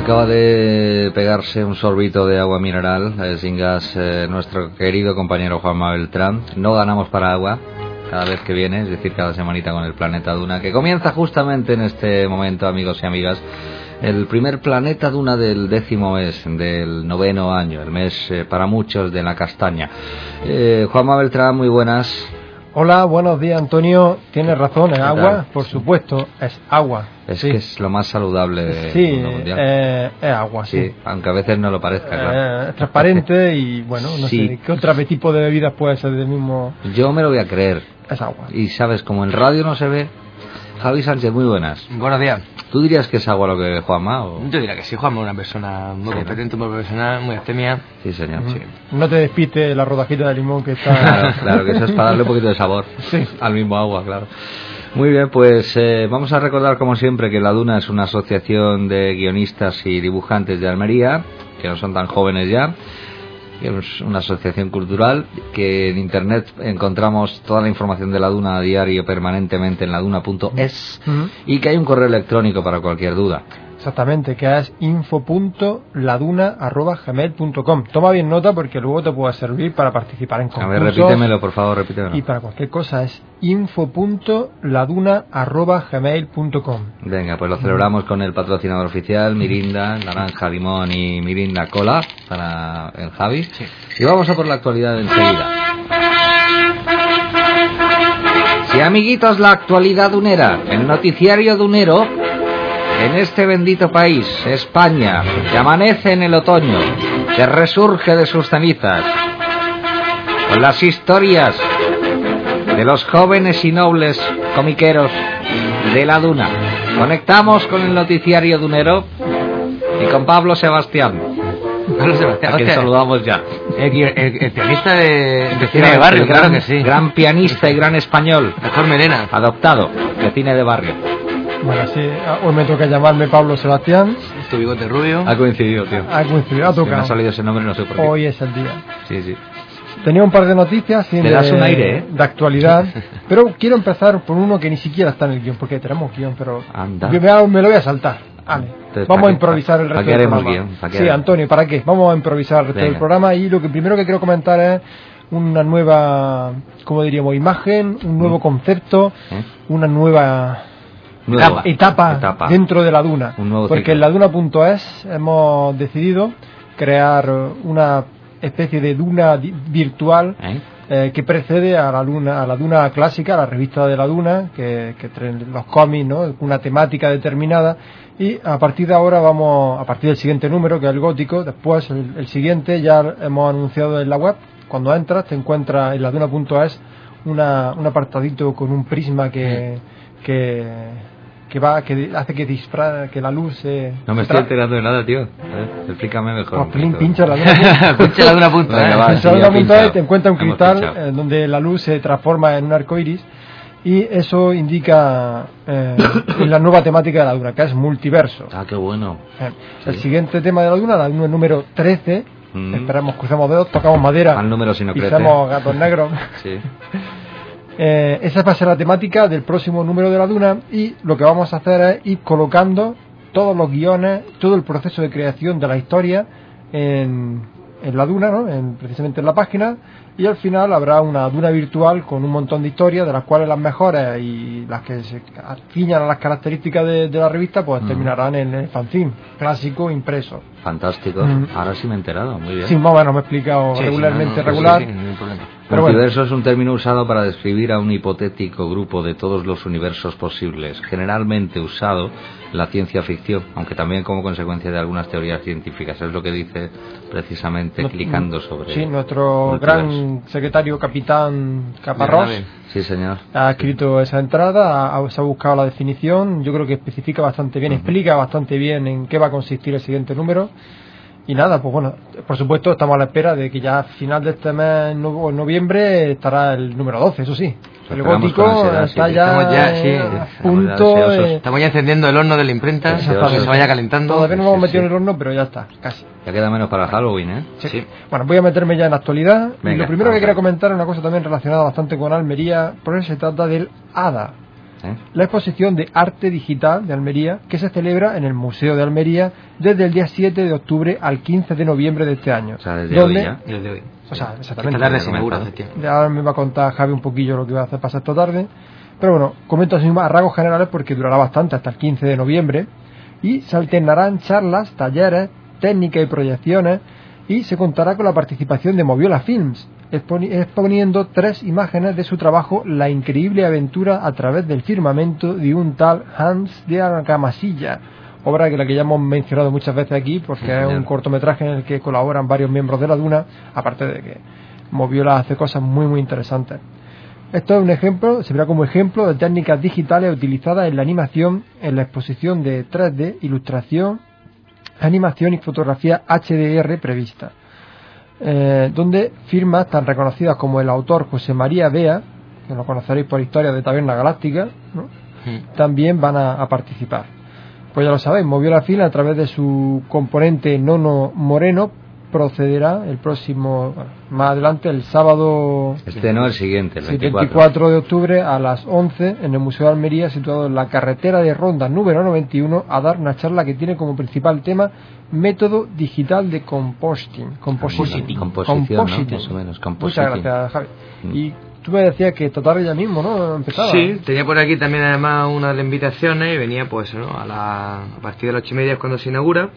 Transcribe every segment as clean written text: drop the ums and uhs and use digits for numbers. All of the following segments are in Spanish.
Acaba de pegarse un sorbito de agua mineral sin gas nuestro querido compañero Juanma Beltrán. No ganamos para agua cada vez que viene, es decir, cada semanita con el Planeta Duna, que comienza justamente en este momento, amigos y amigas, el primer Planeta Duna del 10º mes, del 9º año, el mes para muchos de la castaña. Juanma Beltrán, muy buenas. Hola, buenos días, Antonio. Tienes razón, es agua, por supuesto, es agua. Es sí. Que es lo más saludable del mundo mundial. Es agua, sí. Aunque a veces no lo parezca, claro. Es transparente y, bueno, no sé, ¿qué otro tipo de bebidas puede ser del mismo? Yo me lo voy a creer. Es agua. Y, ¿sabes? Como en radio no se ve... Javi Sánchez, muy buenas. Buenos días. ¿Tú dirías que es agua lo que bebe Juanma? ¿O? Yo diría que sí, Juanma es una persona muy competente, muy profesional, muy astemia. Sí, señor. Sí. No te despiste la rodajita de limón que está... Claro, que eso es para darle un poquito de sabor al mismo agua, claro. Muy bien, pues vamos a recordar como siempre que La Duna es una asociación de guionistas y dibujantes de Almería, que no son tan jóvenes ya. Es una asociación cultural que en internet encontramos toda la información de La Duna a diario permanentemente en laduna.es y que hay un correo electrónico para cualquier duda. Exactamente, que es info.laduna@gmail.com. Toma bien nota porque luego te puede servir para participar en concursos. A ver, repítemelo, por favor, repítemelo. Y para cualquier cosa es info.laduna@gmail.com. Venga, pues lo celebramos con el patrocinador oficial, Mirinda, naranja, limón y Mirinda Cola, para el Javi. Sí. Y vamos a por la actualidad enseguida. Sí, amiguitos, la actualidad dunera, el noticiario dunero. En este bendito país, España, que amanece en el otoño, que resurge de sus cenizas, con las historias de los jóvenes y nobles comiqueros de La Duna. Conectamos con el noticiario dunero y con Pablo Sebastián. A quien saludamos ya. El pianista de cine de barrio, claro que sí. Gran pianista y gran español. Mejor melena. Adoptado, de cine de barrio. Bueno, sí, hoy me toca llamarme Pablo Sebastián. Este bigote rubio. Ha coincidido, tío. Ha tocado. Me ha salido ese nombre, no sé por qué. Hoy es el día. Sí. Tenía un par de noticias Te das un aire, de actualidad, pero quiero empezar por uno que ni siquiera está en el guión, porque tenemos guión, pero me lo voy a saltar. Vale. Entonces, vamos a improvisar el resto del programa. Guión? Sí, Antonio, ¿para qué? Vamos a improvisar el resto del programa y lo primero que quiero comentar es una nueva, ¿cómo diríamos? Imagen, un nuevo concepto, una nueva etapa dentro de La Duna, porque en laduna.es hemos decidido crear una especie de Duna virtual que precede a la Duna clásica, a la revista de La Duna, que traen los cómics, ¿no? Una temática determinada, y a partir de ahora a partir del siguiente número, que es el gótico, después el siguiente ya hemos anunciado en la web. Cuando entras te encuentras en laduna.es un apartadito con un prisma que hace que la luz se... No me estoy enterando de nada, tío. Explícame mejor. Pincha la Duna.es, te encuentra un cristal donde la luz se transforma en un arco iris, y eso indica la nueva temática de La Duna, que es multiverso. Ah, qué bueno. El siguiente tema de La Duna número 13. Esperamos, crucemos dedos, tocamos madera. Al número si no crece. Pisamos gatos negros. Sí. Esa va a ser la temática del próximo número de La Duna, y lo que vamos a hacer es ir colocando todos los guiones, todo el proceso de creación de la historia en La Duna, ¿no? Precisamente en la página, y al final habrá una Duna virtual con un montón de historias, de las cuales las mejores y las que se ciñan a las características de la revista pues terminarán en el fanzine clásico impreso. Fantástico. Ahora sí me he enterado, muy bien. Sí, más o menos me he explicado regularmente. Regular. Sí, no hay problema. Multiverso es un término usado para describir a un hipotético grupo de todos los universos posibles, generalmente usado en la ciencia ficción, aunque también como consecuencia de algunas teorías científicas. Es lo que dice precisamente clicando sobre... Sí, nuestro multiverso. Gran secretario capitán Caparrós, sí, señor, ha escrito esa entrada, se ha buscado la definición. Yo creo que especifica bastante bien, explica bastante bien en qué va a consistir el siguiente número. Y nada, pues bueno, por supuesto estamos a la espera de que ya a final de este mes, en noviembre, estará el número 12, eso sí. El gótico está ya a punto. Estamos ya encendiendo el horno de la imprenta para que se vaya calentando. Todavía no lo hemos metido en el horno, pero ya está, casi. Ya queda menos para Halloween, ¿eh? Sí. Bueno, voy a meterme ya en la actualidad. Venga, y lo primero que quería comentar es una cosa también relacionada bastante con Almería, porque se trata del Hada. la exposición de arte digital de Almería, que se celebra en el Museo de Almería desde el día 7 de octubre al 15 de noviembre de este año. O sea, desde hoy ya. Desde hoy. O sea, exactamente. Esta tarde se inaugura, efectivamente. Ahora me va a contar Javi un poquillo lo que va a hacer pasar esta tarde. Pero bueno, comento así a rasgos generales porque durará bastante, hasta el 15 de noviembre. Y se alternarán charlas, talleres, técnicas y proyecciones. Y se contará con la participación de Moviola Films, exponiendo 3 imágenes de su trabajo La increíble aventura a través del firmamento de un tal Hans de Argamasilla, obra que la que ya hemos mencionado muchas veces aquí, porque es un cortometraje en el que colaboran varios miembros de la Duna, aparte de que Moviola hace cosas muy muy interesantes. Esto es un ejemplo, se verá como ejemplo de técnicas digitales utilizadas en la animación, en la exposición de 3D, ilustración, animación y fotografía HDR prevista, donde firmas tan reconocidas como el autor José María Bea, que lo conoceréis por Historias de Taberna Galáctica, ¿no? También van a participar. Pues ya lo sabéis, Moviola Film, a través de su componente Nono Moreno, procederá el próximo, más adelante, el sábado... El siguiente, el 24 de octubre a las 11 en el Museo de Almería, situado en la carretera de Ronda número 91, a dar una charla que tiene como principal tema método digital de compositing. Composición, ¿no? Más o menos, compositing. Muchas gracias, Javi. Y tú me decías que esta tarde ya mismo, ¿no? Empezaba. Sí, tenía por aquí también además una de las invitaciones y venía pues, ¿no? a partir de las 8:30 es cuando se inaugura.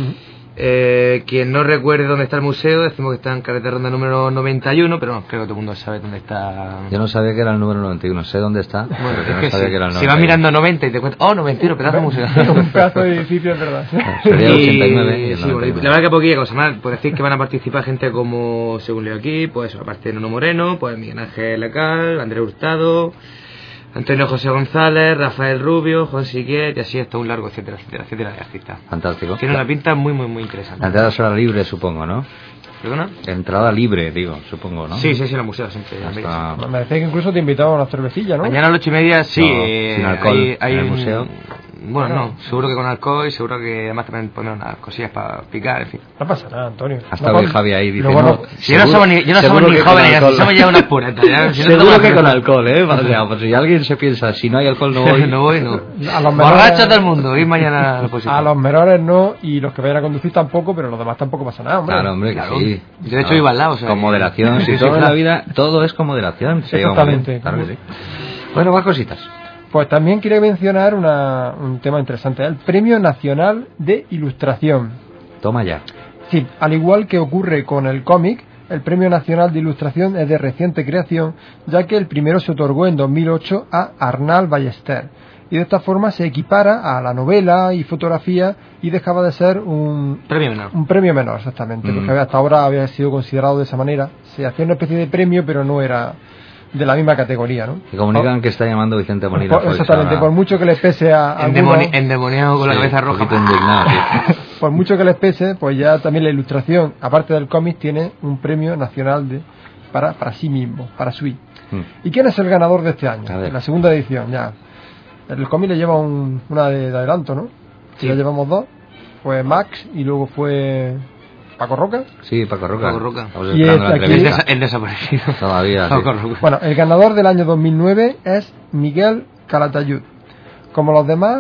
Quien no recuerde dónde está el museo, decimos que está en carretera Ronda número 91, pero no, creo que todo el mundo sabe dónde está. Yo no sabía que era el número 91, sé dónde está, bueno, pero no sabía que era el 91. Si vas mirando 90 y te cuentas, 91, pedazo de museo. Un pedazo de edificio, es verdad. Sería el 89 y el 99. La verdad que poquilla cosa más, por decir que van a participar gente como, según leo aquí, pues aparte de Nono Moreno, pues Miguel Ángel Lacal, Andrés Hurtado, Antonio José González, Rafael Rubio, Juan Siquet, y así hasta un largo, etcétera, etcétera, etcétera, de artistas. Fantástico. Tiene una pinta muy, muy, muy interesante. La entrada será libre, supongo, ¿no? ¿Perdona? Entrada libre, digo, supongo, ¿no? Sí, en el museo siempre. Me decía que incluso te invitaban a una cervecilla, ¿no? Mañana a las 8:30, sí. No, sin alcohol hay en el museo. Bueno, no, seguro que con alcohol y seguro que además también poner unas cosillas para picar, en fin. No pasa nada, Antonio. Hasta hoy Javi ahí dice, si no somos ni jóvenes, somos ya unas puretas. Seguro que con alcohol, O sea, pues si alguien se piensa, si no hay alcohol no voy. No. A los borrachos del mundo, ir mañana a la posición. A los menores no, y los que vayan a conducir tampoco, pero los demás tampoco pasa nada, hombre. Claro, hombre, claro. que sí. Yo de hecho iba al lado, o sea, con moderación, si todo en la vida, todo es con moderación. Sí, exactamente. Claro que sí. Bueno, más cositas. Pues también quiero mencionar un tema interesante, el Premio Nacional de Ilustración. Toma ya. Sí, al igual que ocurre con el cómic, el Premio Nacional de Ilustración es de reciente creación, ya que el primero se otorgó en 2008 a Arnal Ballester, y de esta forma se equipara a la novela y fotografía y dejaba de ser un premio menor, exactamente, porque hasta ahora había sido considerado de esa manera. Se hacía una especie de premio, pero no era de la misma categoría, ¿no? Y comunican que está llamando Vicente Molina. Exactamente, por mucho que les pese a endemoniado con la cabeza roja. Indignado, sí. Por mucho que les pese, pues ya también la ilustración, aparte del cómic, tiene un premio nacional para sí mismo, para SUI. ¿Y quién es el ganador de este año? La segunda edición, ya. El cómic le lleva una de adelanto, ¿no? Sí. Ya llevamos 2. Fue Max y luego fue ¿Paco Roca? Sí, Paco Roca. Y el desaparecido. Todavía, sí. Bueno, el ganador del año 2009 es Miguel Calatayud. Como los demás,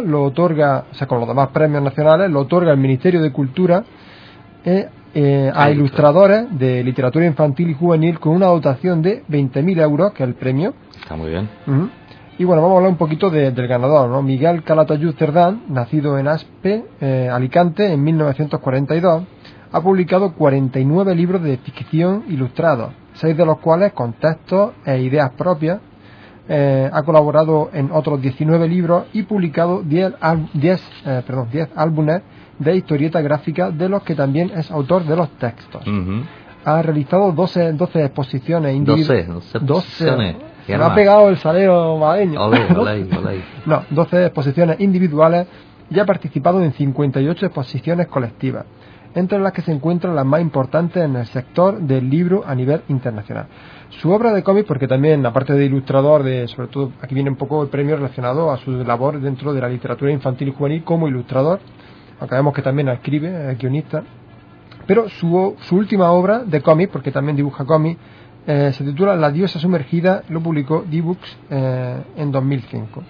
como los demás premios nacionales, lo otorga el Ministerio de Cultura a ilustradores de literatura infantil y juvenil con una dotación de 20.000 euros, que es el premio. Está muy bien. Y bueno, vamos a hablar un poquito del ganador, ¿no? Miguel Calatayud Cerdán, nacido en Aspe, Alicante, en 1942. Ha publicado 49 libros de ficción ilustrados, 6 de los cuales con textos e ideas propias. Ha colaborado en otros 19 libros y publicado 10 álbumes de historieta gráfica, de los que también es autor de los textos. Ha realizado 12 exposiciones individuales. 12. Me ha pegado el salero malagueño. No, 12 exposiciones individuales y ha participado en 58 exposiciones colectivas, entre las que se encuentran las más importantes en el sector del libro a nivel internacional. Su obra de cómic, porque también, aparte de ilustrador, sobre todo aquí viene un poco el premio relacionado a su labor dentro de la literatura infantil y juvenil como ilustrador, aunque vemos que también escribe, es guionista, pero su última obra de cómic, porque también dibuja cómic, se titula La diosa sumergida, lo publicó D-Books en 2005.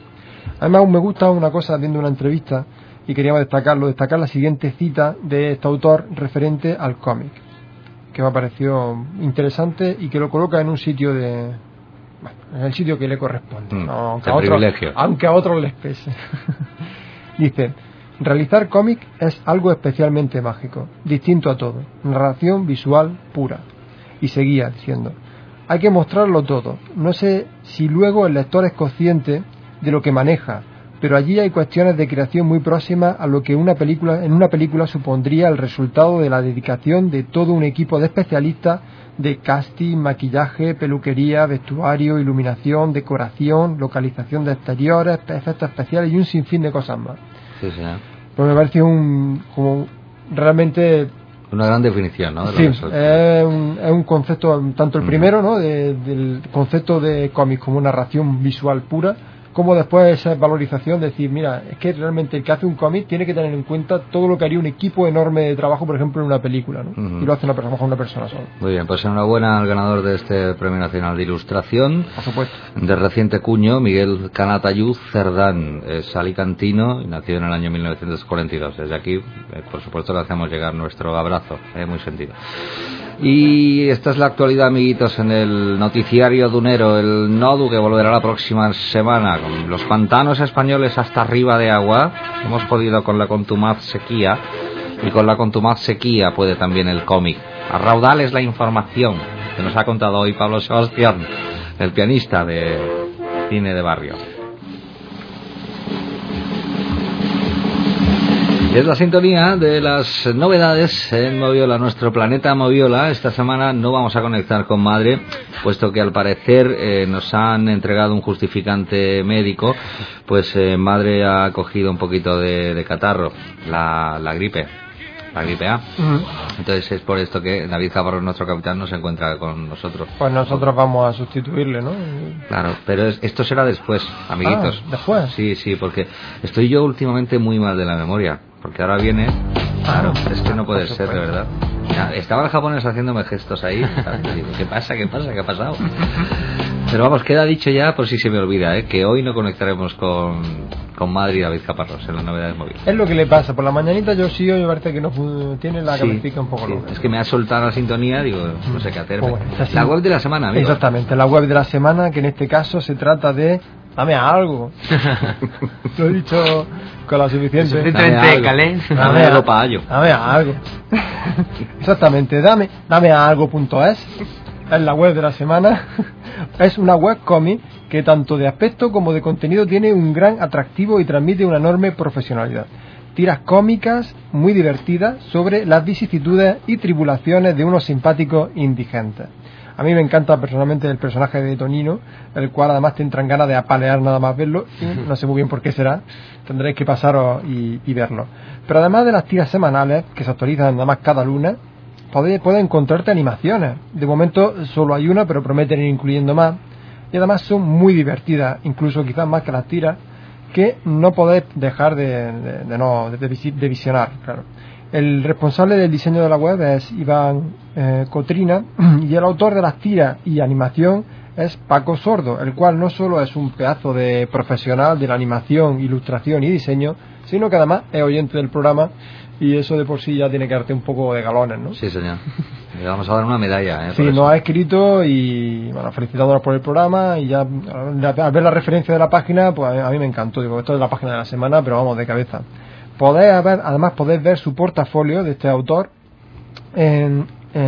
Además, me gusta una cosa viendo una entrevista, y queríamos destacar la siguiente cita de este autor referente al cómic, que me ha parecido interesante y que lo coloca en un sitio en el sitio que le corresponde, aunque a otros les pese. Dice: realizar cómic es algo especialmente mágico, distinto a todo, narración visual pura. Y seguía diciendo: hay que mostrarlo todo. No sé si luego el lector es consciente de lo que maneja, pero allí hay cuestiones de creación muy próximas a lo que en una película supondría el resultado de la dedicación de todo un equipo de especialistas de casting, maquillaje, peluquería, vestuario, iluminación, decoración, localización de exteriores, efectos especiales y un sinfín de cosas más. Sí, sí. Pues me pareció como realmente una gran definición, ¿no? Sí, es un concepto, tanto el primero, ¿no? Del concepto de cómic como narración visual pura, como después esa valorización de decir, mira, es que realmente el que hace un cómic tiene que tener en cuenta todo lo que haría un equipo enorme de trabajo, por ejemplo, en una película, ¿no? Y lo hace una persona sola. Muy bien, pues enhorabuena al ganador de este Premio Nacional de Ilustración. Por supuesto. De reciente cuño, Miguel Calatayud Cerdán. Es alicantino y nació en el año 1942. Desde aquí, por supuesto, le hacemos llegar nuestro abrazo, muy sentido. Y esta es la actualidad, amiguitos, en el noticiario dunero. El Nodu, que volverá la próxima semana con los pantanos españoles hasta arriba de agua. Hemos podido con la contumaz sequía, y con la contumaz sequía puede también el cómic. A raudales la información que nos ha contado hoy Pablo Sebastián, el pianista de cine de barrio. Es la sintonía de las novedades en Moviola, nuestro planeta Moviola. Esta semana no vamos a conectar con Madre, puesto que al parecer nos han entregado un justificante médico, pues Madre ha cogido un poquito de catarro, la gripe A. Entonces es por esto que David Caparrós, nuestro capitán, no se encuentra con nosotros. Pues nosotros vamos a sustituirle, ¿no? Claro, pero esto será después, amiguitos. ¿Después? Sí, porque estoy yo últimamente muy mal de la memoria. Porque ahora viene... Claro, es que no puede ser, de verdad. Ya, estaba el japonés haciéndome gestos ahí. Digo, ¿qué pasa? ¿Qué ha pasado? Pero vamos, queda dicho ya, por si se me olvida, que hoy no conectaremos con Madrid y David Caparrós en las novedades móviles. Es lo que le pasa. Por la mañanita yo sí, me parece que no tiene la cabecita un poco loca. Es que me ha soltado la sintonía, digo, no sé qué hacer. La web de la semana, amigo. Exactamente, la web de la semana, que en este caso se trata de... Dame algo. Lo he dicho con la suficiente. Dame algo para ello. Dame algo. Exactamente, dame algo.es. Es la web de la semana. Es una web cómic que tanto de aspecto como de contenido tiene un gran atractivo y transmite una enorme profesionalidad. Tiras cómicas muy divertidas sobre las vicisitudes y tribulaciones de unos simpáticos indigentes. A mí me encanta personalmente el personaje de Tonino, el cual además te entran ganas de apalear nada más verlo, y no sé muy bien por qué será, tendréis que pasaros y verlo. Pero además de las tiras semanales, que se actualizan nada más cada lunes, puedes encontrarte animaciones. De momento solo hay una, pero prometen ir incluyendo más, y además son muy divertidas, incluso quizás más que las tiras, que no podéis dejar de visionar, claro. El responsable del diseño de la web es Iván Cotrina, y el autor de las tiras y animación es Paco Sordo, el cual no solo es un pedazo de profesional de la animación, ilustración y diseño, sino que además es oyente del programa, y eso de por sí ya tiene que darte un poco de galones, ¿no? Sí, señor. Le vamos a dar una medalla, Sí, nos ha escrito y, bueno, felicitándonos por el programa, y ya al ver la referencia de la página, pues a mí me encantó. Digo, esto es la página de la semana, pero vamos, de cabeza. Además podéis ver su portafolio de este autor en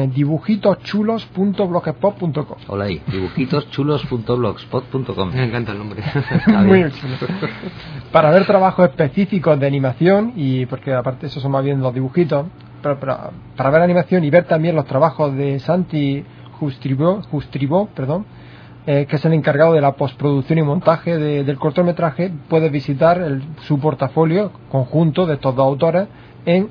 dibujitoschulos.blogspot.com. Hola ahí, dibujitoschulos.blogspot.com. Me encanta el nombre. Muy chulo. Para ver trabajos específicos de animación, y porque aparte esos son más bien los dibujitos, pero para ver animación y ver también los trabajos de Santi Justribó, que es el encargado de la postproducción y montaje del cortometraje, puedes visitar su portafolio conjunto de estos dos autores en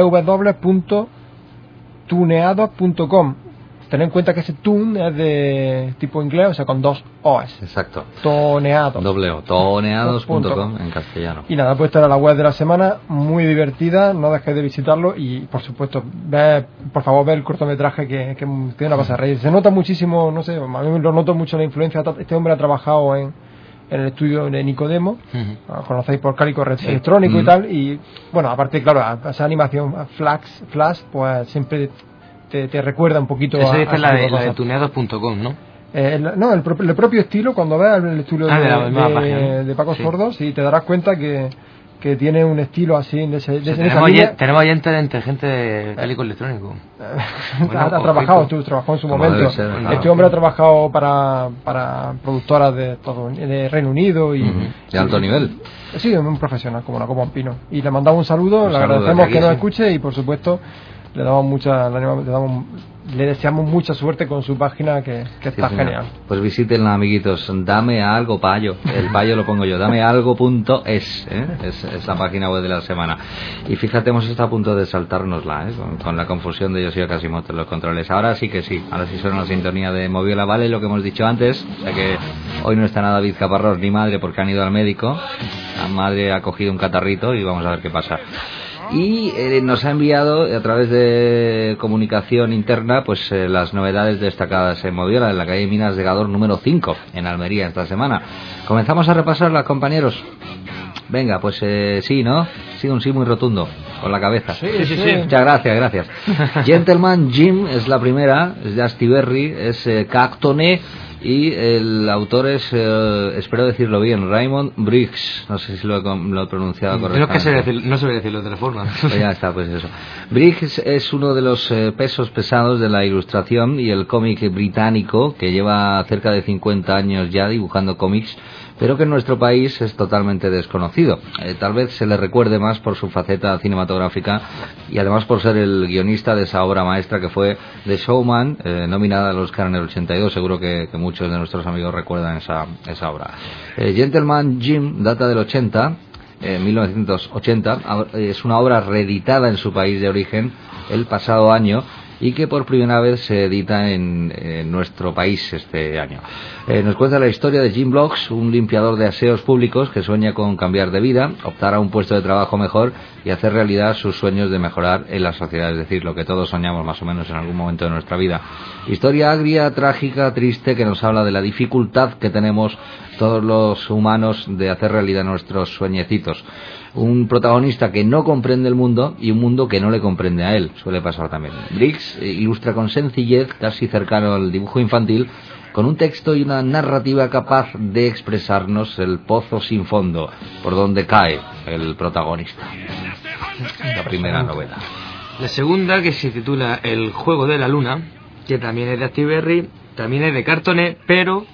www.tuneados.com. Ten en cuenta que ese tune es de tipo inglés, o sea, con dos O's. Exacto. Toneados. Toneados.com en castellano. Y nada, pues esta era la web de la semana, muy divertida, no dejéis de visitarlo, y por supuesto, por favor, ve el cortometraje que tiene una pasada reír. Se nota muchísimo, no sé, a mí lo noto mucho la influencia. Este hombre ha trabajado en en el estudio de Nicodemo, conocéis por Cálico Electrónico y tal, y bueno, aparte, claro, esa animación Flash, pues siempre te recuerda un poquito a la de tuneados.com, ¿no? No, el propio estilo, cuando veas el estilo de Paco Sordo, sí, te darás cuenta que tiene un estilo así en esa línea. Tenemos oyentes gente de Cálico Electrónico. Trabajó en su momento. Este hombre ha trabajado para productoras de Reino Unido y de alto nivel. Sí, un profesional como un pino. Y le mandamos un saludo, le agradecemos que nos escuche y por supuesto le deseamos mucha suerte con su página que está genial. Pues visítenla, amiguitos. Dame algo, payo. El payo lo pongo yo. Damealgo.es, es la página web de la semana. Y fíjate, hemos estado a punto de saltárnosla, con la confusión de Yoshio Kashimoto en los controles. Ahora sí suena la sintonía de Moviola, vale lo que hemos dicho antes. O sea que hoy no está nada David Caparrós ni madre porque han ido al médico. La madre ha cogido un catarrito y vamos a ver qué pasa. Y nos ha enviado a través de comunicación interna pues las novedades destacadas en Moviola, en la calle Minas de Gador número 5 en Almería esta semana. Comenzamos a repasarlas, compañeros. Venga, pues sí, ¿no? Sí, un sí muy rotundo con la cabeza. Sí. Muchas gracias. Gentleman Jim es la primera, es de Astiberri, es Cactone. Y el autor es, espero decirlo bien, Raymond Briggs. No sé si lo he pronunciado correctamente. Creo que no se debe decirlo de otra forma. Pues ya está, pues eso. Briggs es uno de los pesos pesados de la ilustración y el cómic británico, que lleva cerca de 50 años ya dibujando cómics, pero que en nuestro país es totalmente desconocido. Tal vez se le recuerde más por su faceta cinematográfica y además por ser el guionista de esa obra maestra que fue The Showman, nominada al Oscar en el 82. Seguro que muchos de nuestros amigos recuerdan esa obra. Gentleman Jim data del 1980, es una obra reeditada en su país de origen el pasado año y que por primera vez se edita en nuestro país este año. Nos cuenta la historia de Jim Bloggs, un limpiador de aseos públicos que sueña con cambiar de vida, optar a un puesto de trabajo mejor y hacer realidad sus sueños de mejorar en la sociedad, es decir, lo que todos soñamos más o menos en algún momento de nuestra vida. Historia agria, trágica, triste, que nos habla de la dificultad que tenemos todos los humanos de hacer realidad nuestros sueñecitos. Un protagonista que no comprende el mundo y un mundo que no le comprende a él. Suele pasar también. Briggs ilustra con sencillez, casi cercano al dibujo infantil, con un texto y una narrativa capaz de expresarnos el pozo sin fondo por donde cae el protagonista. La primera novela. La segunda, que se titula El juego de la luna, que también es de Astiberri, también es de Cartoné, pero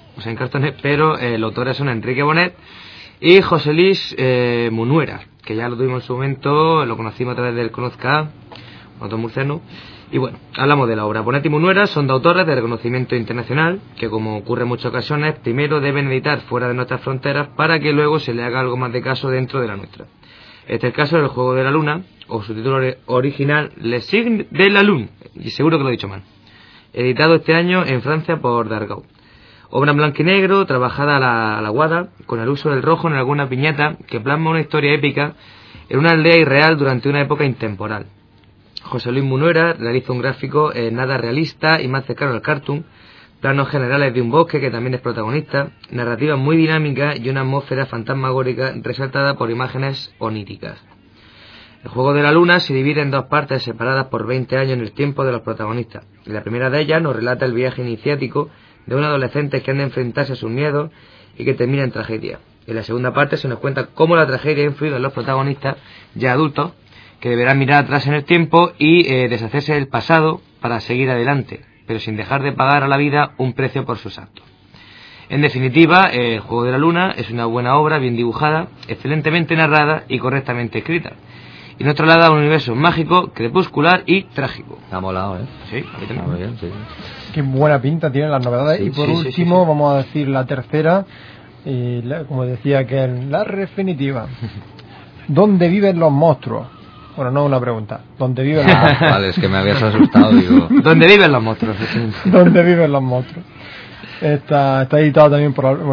el autor es Enrique Bonet y José Luis Munuera, que ya lo tuvimos en su momento, lo conocimos a través del Conozca, autor murciano. Y bueno, hablamos de la obra. Bonet y Munuera son dos autores de reconocimiento internacional que, como ocurre en muchas ocasiones, primero deben editar fuera de nuestras fronteras para que luego se le haga algo más de caso dentro de la nuestra. Este es el caso del Juego de la Luna, o su título original, Le Signe de la Lune, y seguro que lo he dicho mal, editado este año en Francia por Dargaud. Obra en blanco y negro, trabajada a la guada, con el uso del rojo en alguna piñata, que plasma una historia épica en una aldea irreal durante una época intemporal. José Luis Munuera realiza un gráfico nada realista y más cercano al cartoon, planos generales de un bosque que también es protagonista, narrativa muy dinámica y una atmósfera fantasmagórica resaltada por imágenes oníricas. El Juego de la Luna se divide en dos partes separadas por 20 años en el tiempo de los protagonistas. La primera de ellas nos relata el viaje iniciático de un adolescente que han de enfrentarse a sus miedos y que termina en tragedia. En la segunda parte se nos cuenta cómo la tragedia ha influido en los protagonistas ya adultos, que deberán mirar atrás en el tiempo y deshacerse del pasado para seguir adelante, pero sin dejar de pagar a la vida un precio por sus actos. En definitiva, El Juego de la Luna es una buena obra, bien dibujada, excelentemente narrada y correctamente escrita, y nos traslada a un universo mágico, crepuscular y trágico. Me ha molado, ¿eh? Sí, a mí también. Muy bien, sí. Qué buena pinta tienen las novedades. Sí, y por último, vamos a decir la tercera, como decía que la definitiva. ¿Dónde viven los monstruos? Bueno, no una pregunta. ¿Dónde viven los monstruos? Vale, es que me habías asustado, digo. ¿Dónde viven los monstruos? ¿Dónde viven los monstruos? Está editado también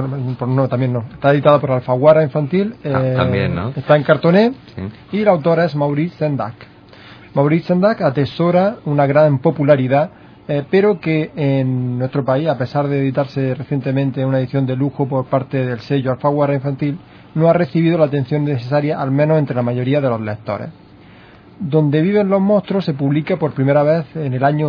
está editado por Alfaguara Infantil. También, ¿no? Está en Cartoné. Sí. Y la autora es Maurice Sendak. Maurice Sendak atesora una gran popularidad pero que en nuestro país, a pesar de editarse recientemente una edición de lujo por parte del sello Alfaguara Infantil, no ha recibido la atención necesaria, al menos entre la mayoría de los lectores. Donde viven los monstruos se publica por primera vez en el año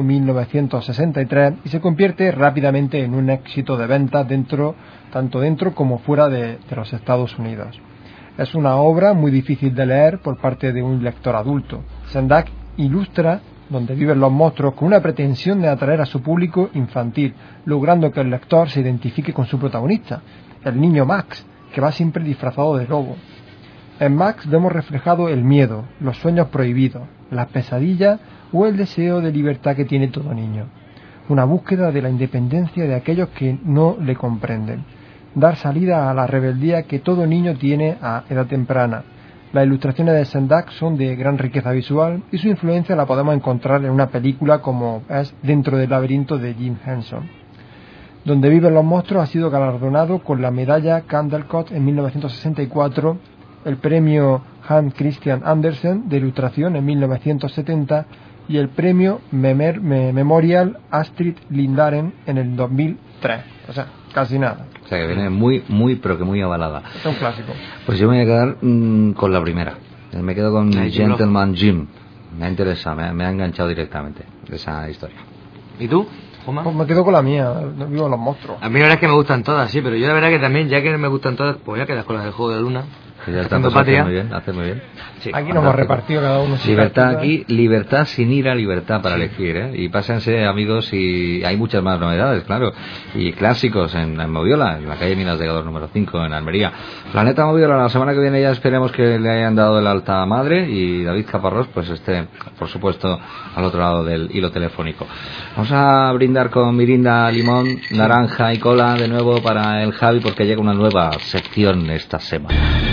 1963 y se convierte rápidamente en un éxito de ventas tanto dentro como fuera de los Estados Unidos. Es una obra muy difícil de leer por parte de un lector adulto. Sendak ilustra Donde viven los monstruos con una pretensión de atraer a su público infantil, logrando que el lector se identifique con su protagonista, el niño Max, que va siempre disfrazado de lobo. En Max vemos reflejado el miedo, los sueños prohibidos, las pesadillas o el deseo de libertad que tiene todo niño. Una búsqueda de la independencia de aquellos que no le comprenden. Dar salida a la rebeldía que todo niño tiene a edad temprana. Las ilustraciones de Sendak son de gran riqueza visual y su influencia la podemos encontrar en una película como es Dentro del laberinto de Jim Henson. Donde viven los monstruos ha sido galardonado con la medalla Caldecott en 1964, el premio Hans Christian Andersen de ilustración en 1970 y el premio Memorial Astrid Lindgren en el 2003. O sea, casi nada. O sea, que viene muy, pero que muy avalada. Es un clásico. Pues yo me voy a quedar con la primera. Me quedo con Gentleman Jim. Me ha interesado, me ha enganchado directamente esa historia. ¿Y tú, Juanma? Pues me quedo con la mía, no vivo los monstruos. A mí la verdad es que me gustan todas, sí, pero yo la verdad que también, ya que me gustan todas, pues voy a quedar con la del Juego de la Luna. Que ya está, pues hace muy bien. Sí, aquí nos hemos repartido cada uno. Libertad aquí, libertad sin ir a libertad para elegir, ¿eh? Y pásense, amigos, y hay muchas más novedades, claro. Y clásicos en Moviola, en la calle Minas de Gador número 5, en Almería. Planeta Moviola, la semana que viene ya esperemos que le hayan dado el alta madre y David Caparrós, pues esté, por supuesto, al otro lado del hilo telefónico. Vamos a brindar con mirinda, limón, naranja y cola de nuevo para el Javi, porque llega una nueva sección esta semana.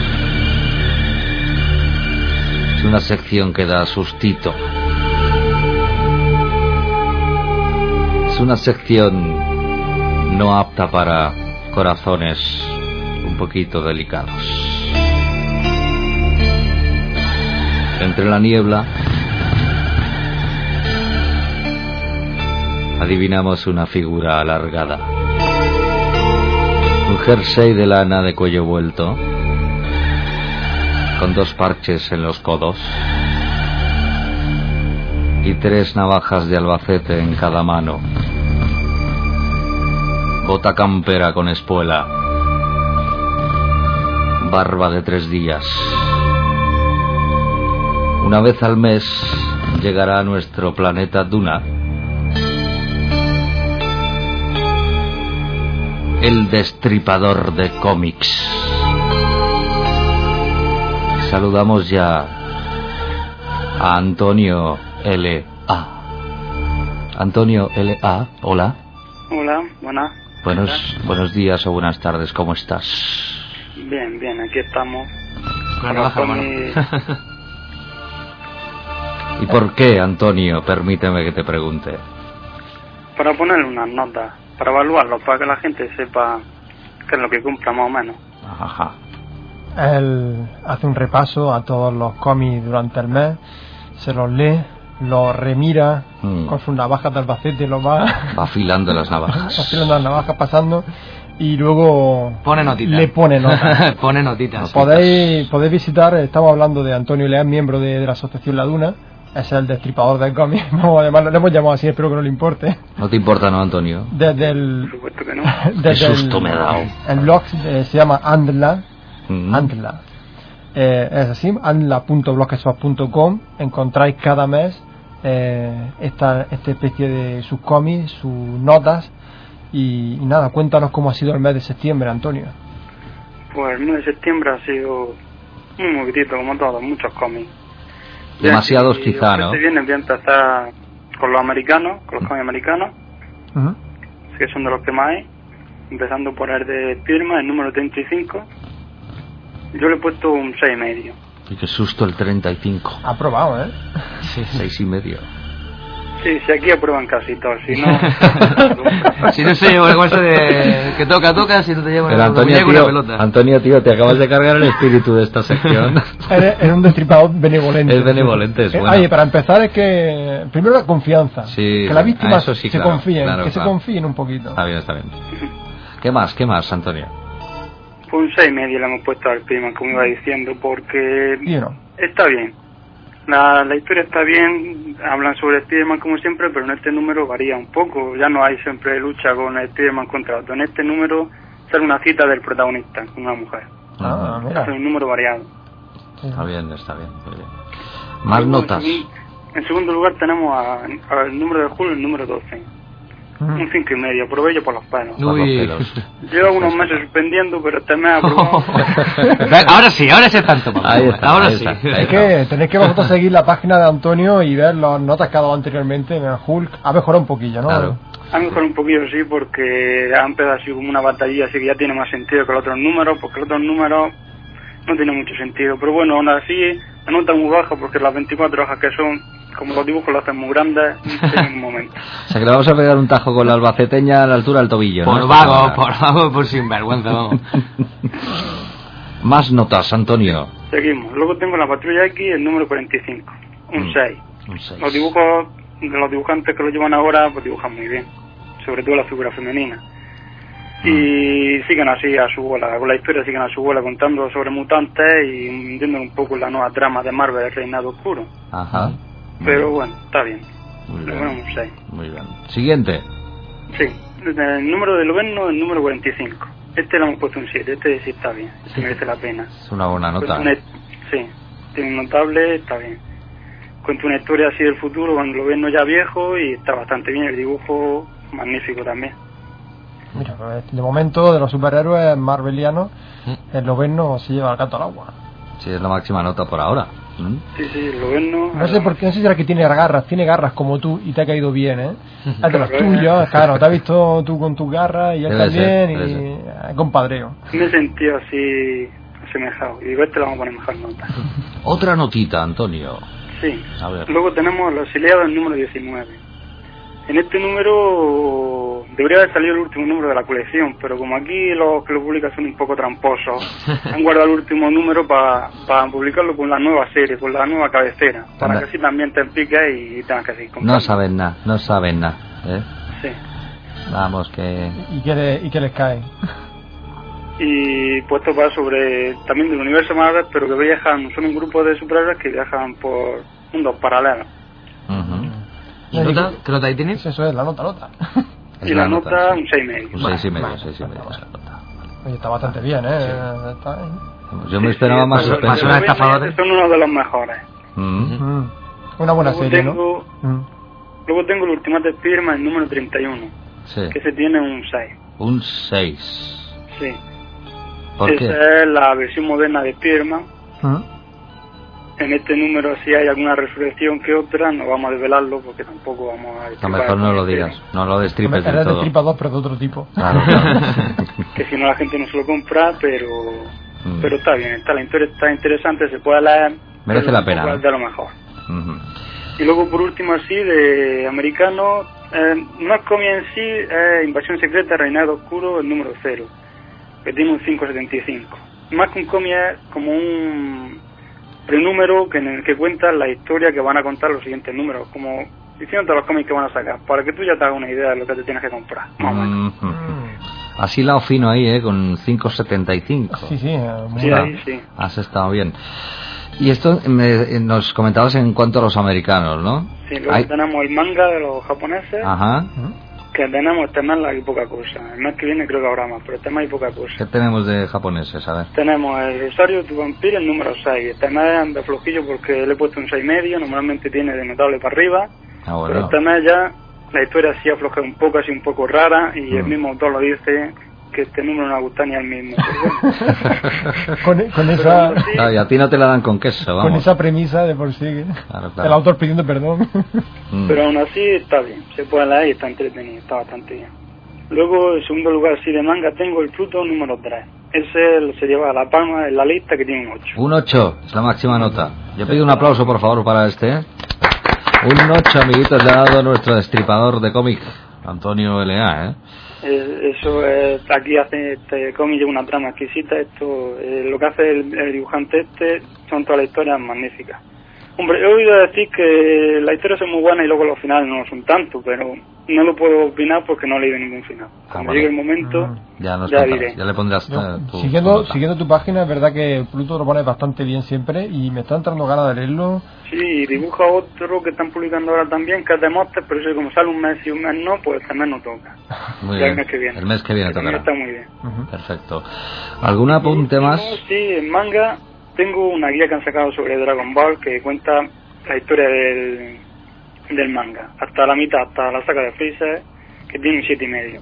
Una sección que da sustito. Es una sección no apta para corazones un poquito delicados. Entre la niebla adivinamos una figura alargada, un jersey de lana de cuello vuelto, con 2 parches en los codos y 3 navajas de Albacete en cada mano, bota campera con espuela, barba de 3 días. Una vez al mes llegará a nuestro planeta Duna el destripador de cómics. Saludamos ya a Antonio L.A. Antonio L.A., hola. Hola, buenas. Buenos días o buenas tardes, ¿cómo estás? Bien, aquí estamos. ¿Y por qué, Antonio? Permíteme que te pregunte. Para ponerle unas notas, para evaluarlo, para que la gente sepa qué es lo que compra más o menos. Ajá. Él hace un repaso a todos los cómics durante el mes, se los lee, los remira con sus navajas de Albacete, va afilando las navajas. Afilando las navajas, pasando, y luego pone notitas. Le pone notas. Pone notitas. Podéis visitar, estamos hablando de Antonio Leán, miembro de la asociación La Duna, es el destripador del cómic. No, además le hemos llamado así, espero que no le importe. ¿No te importa, no, Antonio? Desde el... Por supuesto que no. Qué susto me he dado. El blog se llama Andla. Andla. Es así, andla.blogspot.com. Encontráis cada mes esta especie de sus cómics, sus notas y nada, cuéntanos cómo ha sido el mes de septiembre, Antonio. Pues el mes de septiembre ha sido un movidito como todos, muchos cómics. Demasiados quizá, ¿no? Voy a empezar con los americanos, con los cómics americanos, que son de los que más hay, empezando por el de Spiderman, el número 35. Yo le he puesto un 6,5. Y qué susto el 35. Ha probado, ¿eh? Sí. 6,5. Sí, aquí aprueban casi todo, si no... si no se lleva el cosa de que toca, si no te lleva una pelota. Antonio, tío, te acabas de cargar el espíritu de esta sección. Eres un destripador benevolente. Es benevolente, es bueno. Oye, para empezar es que... Primero la confianza. Sí, que la víctima sí, se claro, confíen, claro, que se confíen un poquito. Está bien. ¿Qué más, Antonio? Pues un 6,5 le hemos puesto al Spiderman, como iba diciendo, porque está bien. La historia está bien, hablan sobre Spiderman como siempre, pero en este número varía un poco. Ya no hay siempre lucha con Spiderman contra otro. En este número sale una cita del protagonista, una mujer. Mira. Es un número variado. Está bien, muy bien. Más notas. En segundo lugar tenemos al número de julio, el número 12. Un 5,5, probé yo por los pelos. Llevo unos meses suspendiendo, pero este mes aprobado. ahora sí tanto. Ahora sí. Es que tenéis que vosotros seguir la página de Antonio y ver las notas que ha dado anteriormente. Hulk ha mejorado un poquillo, ¿no? Claro. Ha mejorado un poquillo, sí, porque ha empezado así como una batalla, así que ya tiene más sentido que los otros números, porque los otros números no tienen mucho sentido. Pero bueno, aún así, la nota es muy baja, porque las 24 hojas que son, como los dibujos los hacen muy grandes, en un momento. O sea que le vamos a pegar un tajo con la albaceteña a la altura del tobillo. Por vago, por sinvergüenza, vamos. Más notas, Antonio. Seguimos. Luego tengo la Patrulla X, el número 45. Un 6. Los dibujos de los dibujantes que lo llevan ahora, pues dibujan muy bien. Sobre todo la figura femenina. Y siguen así a su bola, con la historia siguen a su bola, contando sobre mutantes y metiendo un poco la nueva trama de Marvel, el Reinado Oscuro. Ajá. Pero bueno, está bien. Muy bien. Un 6. Muy bien. Siguiente. Sí, el número de Loveno, el número 45. Este le hemos puesto un 7, este sí está bien, sí merece la pena. Es una buena nota. Sí, tiene un notable, está bien. Cuenta una historia así del futuro, cuando Loveno ya viejo, y está bastante bien, el dibujo magnífico también. Mira, de momento de los superhéroes marvelianos, el Loveno se lleva el gato al agua. Sí, es la máxima nota por ahora. Sí, el Loveno... No sé por qué, no sé si será que tiene garras como tú y te ha caído bien, ¿eh? Es de los tuyos, claro, te has visto tú con tus garras y él también, y compadreo. Me he sentido así asemejado, y digo, este le vamos a poner mejor nota. Otra notita, Antonio. Sí, a ver. Luego tenemos Los Exiliados, el número 19. En este número debería haber salido el último número de la colección, pero como aquí los que lo publican son un poco tramposos, han guardado el último número para publicarlo con la nueva serie, con la nueva cabecera, para que así también te piques y tengas que seguir comprando. No saben nada, ¿eh? Sí. Vamos, que... ¿Y qué les cae? Y puesto para sobre también del universo Marvel, pero que viajan, son un grupo de superhéroes que viajan por mundos paralelos. ¿Y nota? ¿Qué nota ahí tienes? Eso es, la nota. Y la nota, un 6,5. Un 6,5. Oye, está bastante bien, ¿eh? Sí. Está bien. Yo me esperaba más suspenso. Son uno de los mejores. Una buena serie, ¿no? Luego tengo el Ultimate Spiderman, el número 31. Sí. Que se tiene un 6. Un 6. Sí. ¿Por qué? Esa es la versión moderna de Spiderman. En este número, si hay alguna resurrección que otra, no vamos a desvelarlo porque tampoco vamos a destripar. Mejor no lo digas, no lo destripes del todo. Eres destripador, pero de otro tipo. Claro. Que si no la gente no se lo compra, pero está bien, la historia está interesante, se puede leer. Merece la pena. Es de lo mejor. Y luego, por último, así, de americano, no es cómic en sí, es Invasión Secreta, Reinado Oscuro, el número 0, que tiene un 5,75. Más que un cómic, es como un prenúmero en el que cuentan la historia que van a contar los siguientes números, como diciendo todos los cómics que van a sacar, para que tú ya te hagas una idea de lo que te tienes que comprar. Así lado fino ahí, con 5,75. Sí. Has estado bien. Y esto nos comentabas en cuanto a los americanos, ¿no? Sí, luego tenemos el manga de los japoneses. Ajá. Que tenemos este mes hay poca cosa. El mes que viene creo que habrá más, pero este mes hay poca cosa. ¿Qué tenemos de japoneses? A ver. Tenemos el Rosario de tu Vampiro, el número 6. Este mes anda flojillo porque le he puesto un 6,5. Normalmente tiene de notable para arriba. Bueno. Pero este mes ya la historia sí afloja un poco, así un poco rara. Y el mismo autor lo dice, que este número no ha gustado ni al mismo. con esa... Claro, y a ti no te la dan con queso, vamos. Con esa premisa de por sí. Claro. El autor pidiendo perdón. Pero aún así está bien, se puede leer y está entretenido, está bastante bien. Luego, en segundo lugar, sí, de manga, tengo el Pluto número 3. Ese se lleva la palma en la lista, que tiene un 8. Un 8, es la máxima nota. Yo pido un aplauso, por favor, para este. Un 8, amiguitos, le ha dado nuestro destripador de cómic, Antonio L.A., ¿eh? Eso es, aquí hace este cómic, lleva una trama exquisita. Esto, lo que hace el dibujante son todas las historias magníficas. Hombre, he oído decir que las historias son muy buenas y luego los finales no lo son tanto, pero no lo puedo opinar porque no he leído ningún final. Cuando llegue el momento, ya diré. Ya le pondrás siguiendo tu página, es verdad que Pluto lo pone bastante bien siempre y me está entrando ganas de leerlo. Sí, dibuja otro que están publicando ahora también, que es de Monster, pero eso como sale un mes y un mes no, pues este mes no toca. Muy bien. El mes que viene tocará. Está muy bien. Perfecto. ¿Algún apunte más? Sí, en manga tengo una guía que han sacado sobre Dragon Ball que cuenta la historia del manga, hasta la mitad, hasta la saga de Freezer, que tiene un 7,5.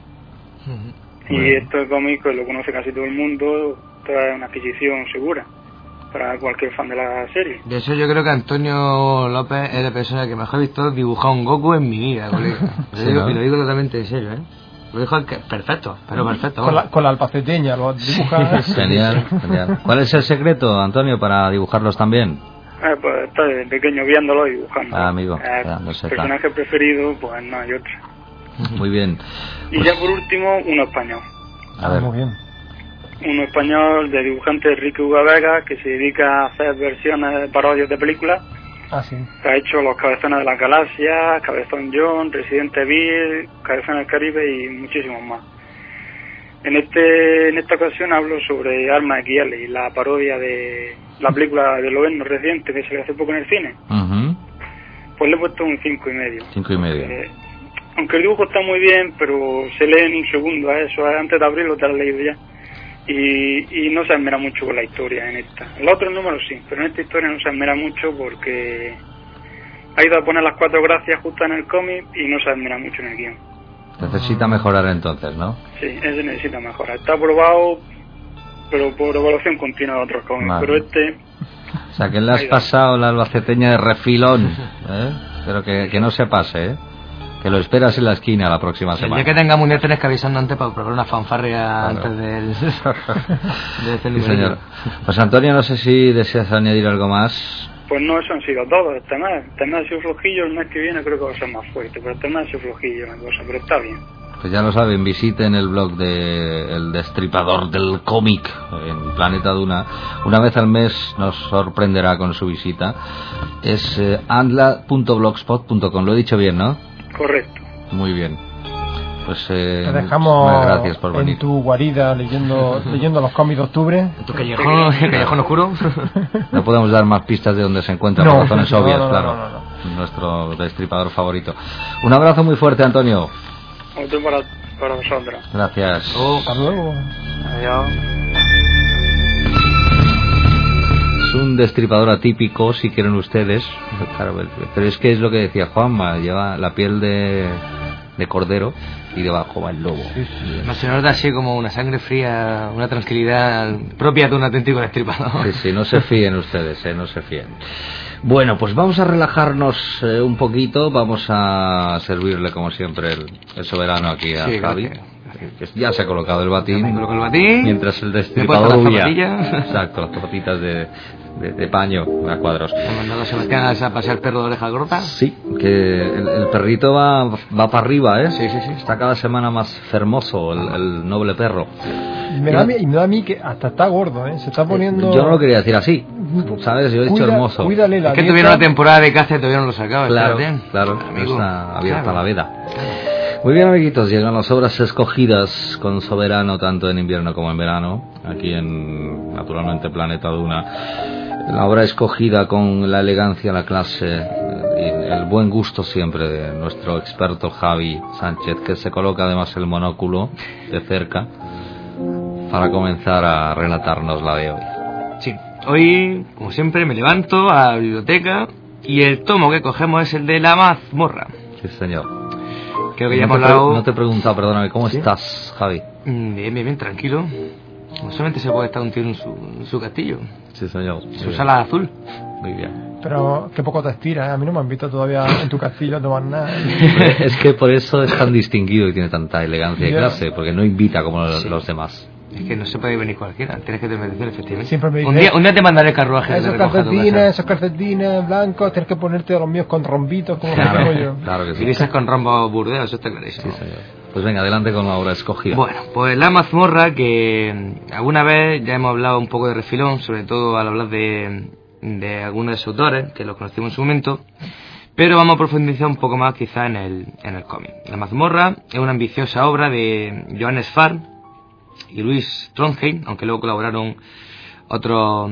Y esto es cómico, lo conoce casi todo el mundo, esto es una adquisición segura para cualquier fan de la serie. De eso yo creo que Antonio López es la persona que mejor he visto dibujar un Goku en mi vida, colega. Y lo digo totalmente en serio, ¿eh? Lo dijo perfecto, pero perfecto. Con la alpaceteña lo dibuja. Genial. ¿Cuál es el secreto, Antonio, para dibujarlos también? Pues está de pequeño viéndolo y dibujando. Amigo. Personaje preferido, pues no hay otro. Muy bien. Y ya por último, uno español. A ver. Muy bien. Uno español de dibujante Enrique Uga Vega, que se dedica a hacer versiones, parodias de películas. Sí. Ha hecho Los Cabezones de la Galaxia, Cabezón John, Resident Evil, Cabezón del Caribe y muchísimos más. En esta ocasión hablo sobre Arma XL y la parodia de la película de Lobezno reciente que se le hace poco en el cine. Pues le he puesto un 5,5. 5,5. Aunque el dibujo está muy bien, pero se lee en un segundo, eso antes de abrirlo te lo has leído ya. Y no se esmera mucho con la historia en esta. En los otros números sí, pero en esta historia no se esmera mucho porque ha ido a poner las 4 gracias justo en el cómic y no se esmera mucho en el guión. Necesita mejorar entonces, ¿no? Sí, ese necesita mejorar. Está aprobado, pero por evaluación continua de otros cómics. Vale. Pero o sea, que le has pasado la albaceteña de refilón, ¿eh? Pero que no se pase, ¿eh? Que lo esperas en la esquina la próxima semana. Ya que tengamos un tienes que avisando antes para probar una fanfarria antes del sí, señor. Pues Antonio, no sé si deseas añadir algo más. Pues no, eso han sido todos. Este mes ha sido flojillo, el mes que viene creo que va a ser más fuerte, pero este mes ha sido flojillo la cosa, pero está bien. Pues ya lo saben, visiten el blog de El Destripador del Cómic en Planeta Duna. Una vez al mes nos sorprenderá con su visita. Es andla.blogspot.com. Lo he dicho bien, ¿no? Correcto. Muy bien. Pues te dejamos gracias por venir. En tu guarida leyendo los cómics de octubre. ¿En tu callejón oscuro? No podemos dar más pistas de dónde se encuentra por razones obvias, claro. No. Nuestro destripador favorito. Un abrazo muy fuerte, Antonio. Otro para vosotros. Gracias. Hasta luego. Adiós. Es un destripador atípico, si quieren ustedes. Claro, pero es que es lo que decía Juanma, lleva la piel de cordero y debajo va el lobo. No se nota así como una sangre fría, una tranquilidad propia de un auténtico destripador. Sí, no se fíen ustedes, no se fíen. Bueno, pues vamos a relajarnos un poquito, vamos a servirle como siempre el soberano aquí a Javi. Que ya se ha colocado el batín, mientras el destripador huía. Exacto, las zapatitas de paño a cuadros. ¿Han mandado a Sebastián a pasear el perro de oreja corta? Sí, que el perrito va para arriba, ¿eh? Sí. Está cada semana más fermoso el noble perro. Me da a mí que hasta está gordo, ¿eh? Se está poniendo... Yo no lo quería decir así, ¿sabes? Yo he dicho hermoso. Cuídale la es que tuvieron una temporada de caza y todavía no lo sacaba. Claro, está abierta la veda. Muy bien, amiguitos, llegan las obras escogidas con Soberano tanto en invierno como en verano, aquí en, naturalmente, Planeta Duna. La obra escogida con la elegancia, la clase y el buen gusto siempre de nuestro experto Javi Sánchez, que se coloca además el monóculo de cerca para comenzar a relatarnos la de hoy. Sí, hoy, como siempre, me levanto a la biblioteca y el tomo que cogemos es el de La Mazmorra. Sí, señor. Creo que ya hemos hablado... No te he preguntado, perdóname, ¿cómo estás, Javi? Bien, tranquilo. Solamente se puede estar un tío en su castillo. Sí, señor. Su sala azul. Muy bien. Pero qué poco te estira, ¿eh? A mí no me han visto todavía en tu castillo a tomar nada. Es que por eso es tan distinguido y tiene tanta elegancia y clase, porque no invita como los demás. Es que no se puede venir cualquiera, tienes que tener medición, efectivamente. Siempre me dicen, un día te mandaré el carruaje. Esos calcetines blancos, tienes que ponerte los míos con rombitos, como claro, yo. Claro que sí. Y dices con rombo Burdeos, eso está clarísimo. Sí, señor. Pues venga, adelante con la obra escogida. Bueno, pues La mazmorra, que alguna vez ya hemos hablado un poco de refilón, sobre todo al hablar de algunos de sus autores, que los conocimos en su momento, pero vamos a profundizar un poco más quizá en el cómic. La mazmorra es una ambiciosa obra de Johannes Farr y Luis Trondheim, aunque luego colaboraron otros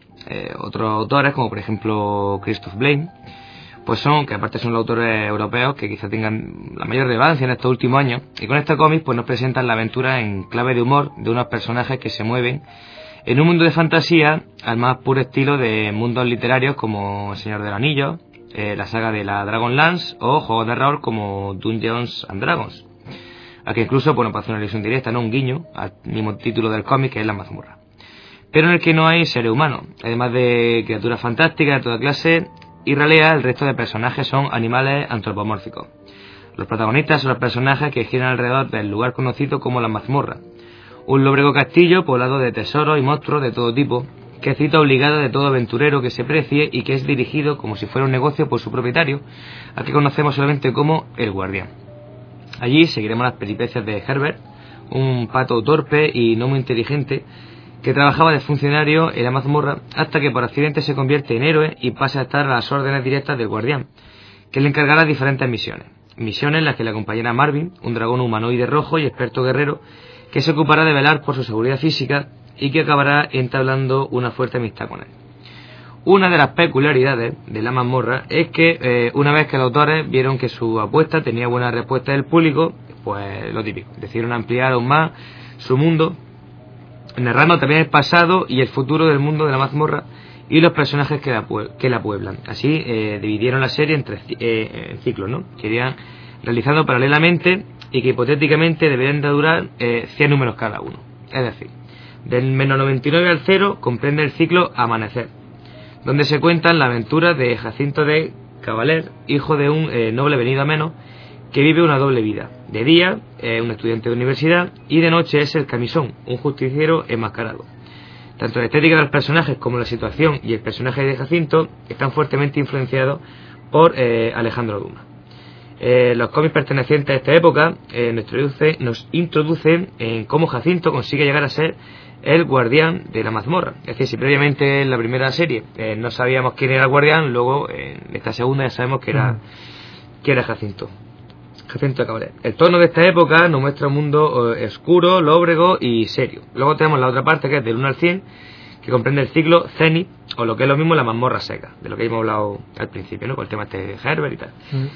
autores, como por ejemplo Christoph Blaine, pues que aparte son los autores europeos que quizá tengan la mayor relevancia en estos últimos años, y con este cómic pues nos presentan la aventura en clave de humor de unos personajes que se mueven en un mundo de fantasía al más puro estilo de mundos literarios como El Señor del Anillo, la saga de la Dragonlance o juegos de rol como Dungeons and Dragons. Aquí incluso, bueno, para hacer una alusión directa, no un guiño al mismo título del cómic, que es La mazmorra, pero en el que no hay seres humanos, además de criaturas fantásticas de toda clase y ralea. El resto de personajes son animales antropomórficos. Los protagonistas son los personajes que giran alrededor del lugar conocido como La mazmorra, un lóbrego castillo poblado de tesoros y monstruos de todo tipo, que es cita obligada de todo aventurero que se precie y que es dirigido como si fuera un negocio por su propietario, al que conocemos solamente como el Guardián. Allí seguiremos las peripecias de Herbert, un pato torpe y no muy inteligente que trabajaba de funcionario en la mazmorra hasta que por accidente se convierte en héroe y pasa a estar a las órdenes directas del Guardián, que le encargará diferentes misiones en las que le acompañará Marvin, un dragón humanoide rojo y experto guerrero que se ocupará de velar por su seguridad física y que acabará entablando una fuerte amistad con él. Una de las peculiaridades de La mazmorra es que una vez que los autores vieron que su apuesta tenía buena respuesta del público, pues lo típico, decidieron ampliar aún más su mundo, narrando también el pasado y el futuro del mundo de La mazmorra y los personajes que la pueblan. Así dividieron la serie en ciclos, ¿no?, que irían realizando paralelamente y que hipotéticamente deberían de durar 100 números cada uno. Es decir, del menos 99 al 0 comprende el ciclo Amanecer, donde se cuentan la aventura de Jacinto de Cavaler, hijo de un noble venido a menos, que vive una doble vida. De día, un estudiante de universidad, y de noche es el Camisón, un justiciero enmascarado. Tanto la estética de los personajes como la situación y el personaje de Jacinto están fuertemente influenciados por Alejandro Dumas. Los cómics pertenecientes a esta época nos introducen en cómo Jacinto consigue llegar a ser el guardián de la mazmorra. Es decir, si previamente en la primera serie no sabíamos quién era el guardián, luego en esta segunda ya sabemos que era Jacinto de Cavaler. El tono de esta época nos muestra un mundo oscuro, lóbrego y serio. Luego tenemos la otra parte, que es del 1 al 100, que comprende el ciclo Zenith, o lo que es lo mismo la mazmorra seca, de lo que hemos hablado al principio, ¿no?, con el tema este de Herbert y tal.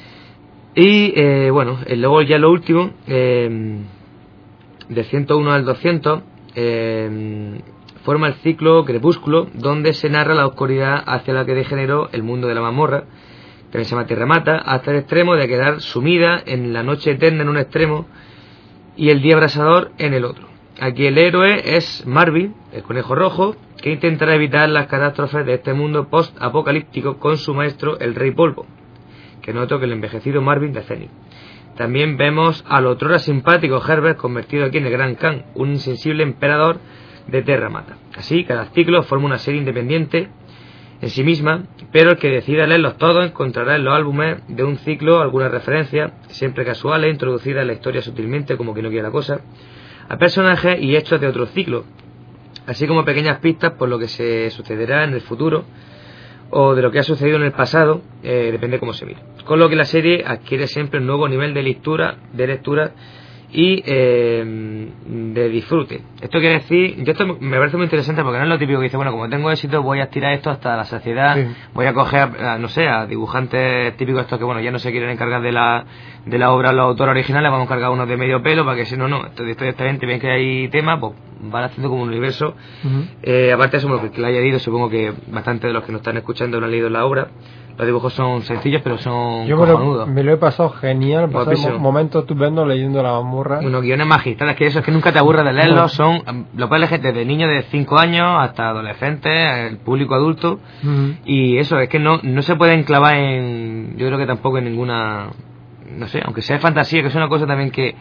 Y bueno, luego ya lo último, del 101 al 200, forma el ciclo Crepúsculo, donde se narra la oscuridad hacia la que degeneró el mundo de la mazmorra, que se llama Tierra Mata, hasta el extremo de quedar sumida en la noche eterna en un extremo y el día abrasador en el otro. Aquí el héroe es Marvin, el conejo rojo, que intentará evitar las catástrofes de este mundo post-apocalíptico con su maestro, el Rey Polvo, que no es otro que el envejecido Marvin de Zenith. También vemos al otrora simpático Herbert convertido aquí en el Gran Khan, un insensible emperador de Terra Mata. Así, cada ciclo forma una serie independiente en sí misma, pero el que decida leerlos todos encontrará en los álbumes de un ciclo algunas referencias, siempre casuales, introducidas en la historia sutilmente, como que no quiere la cosa, a personajes y hechos de otro ciclo, así como pequeñas pistas por lo que se sucederá en el futuro o de lo que ha sucedido en el pasado, depende cómo se mire. Con lo que la serie adquiere siempre un nuevo nivel de lectura y de disfrute. Esto quiere decir, esto me parece muy interesante porque no es lo típico que dice, bueno, como tengo éxito voy a estirar esto hasta la saciedad, sí. Voy a coger, no sé, a dibujantes típicos estos que, bueno, ya no se quieren encargar de la obra los autores originales, vamos a encargar unos de medio pelo para que si no, esta gente ven que hay temas, pues van haciendo como un universo. Aparte de eso, bueno, que la haya leído, supongo que bastante de los que nos están escuchando no han leído la obra. Los dibujos son sencillos, pero son cojonudos. Me lo he pasado genial, momentos estupendo leyendo La mazmorra. Unos guiones magistrales, que eso es que nunca te aburres de leerlos, lo puedes leer desde niños de 5 años hasta adolescentes, el público adulto, y eso, es que no se pueden clavar yo creo que tampoco en ninguna, no sé, aunque sea fantasía, que es una cosa también que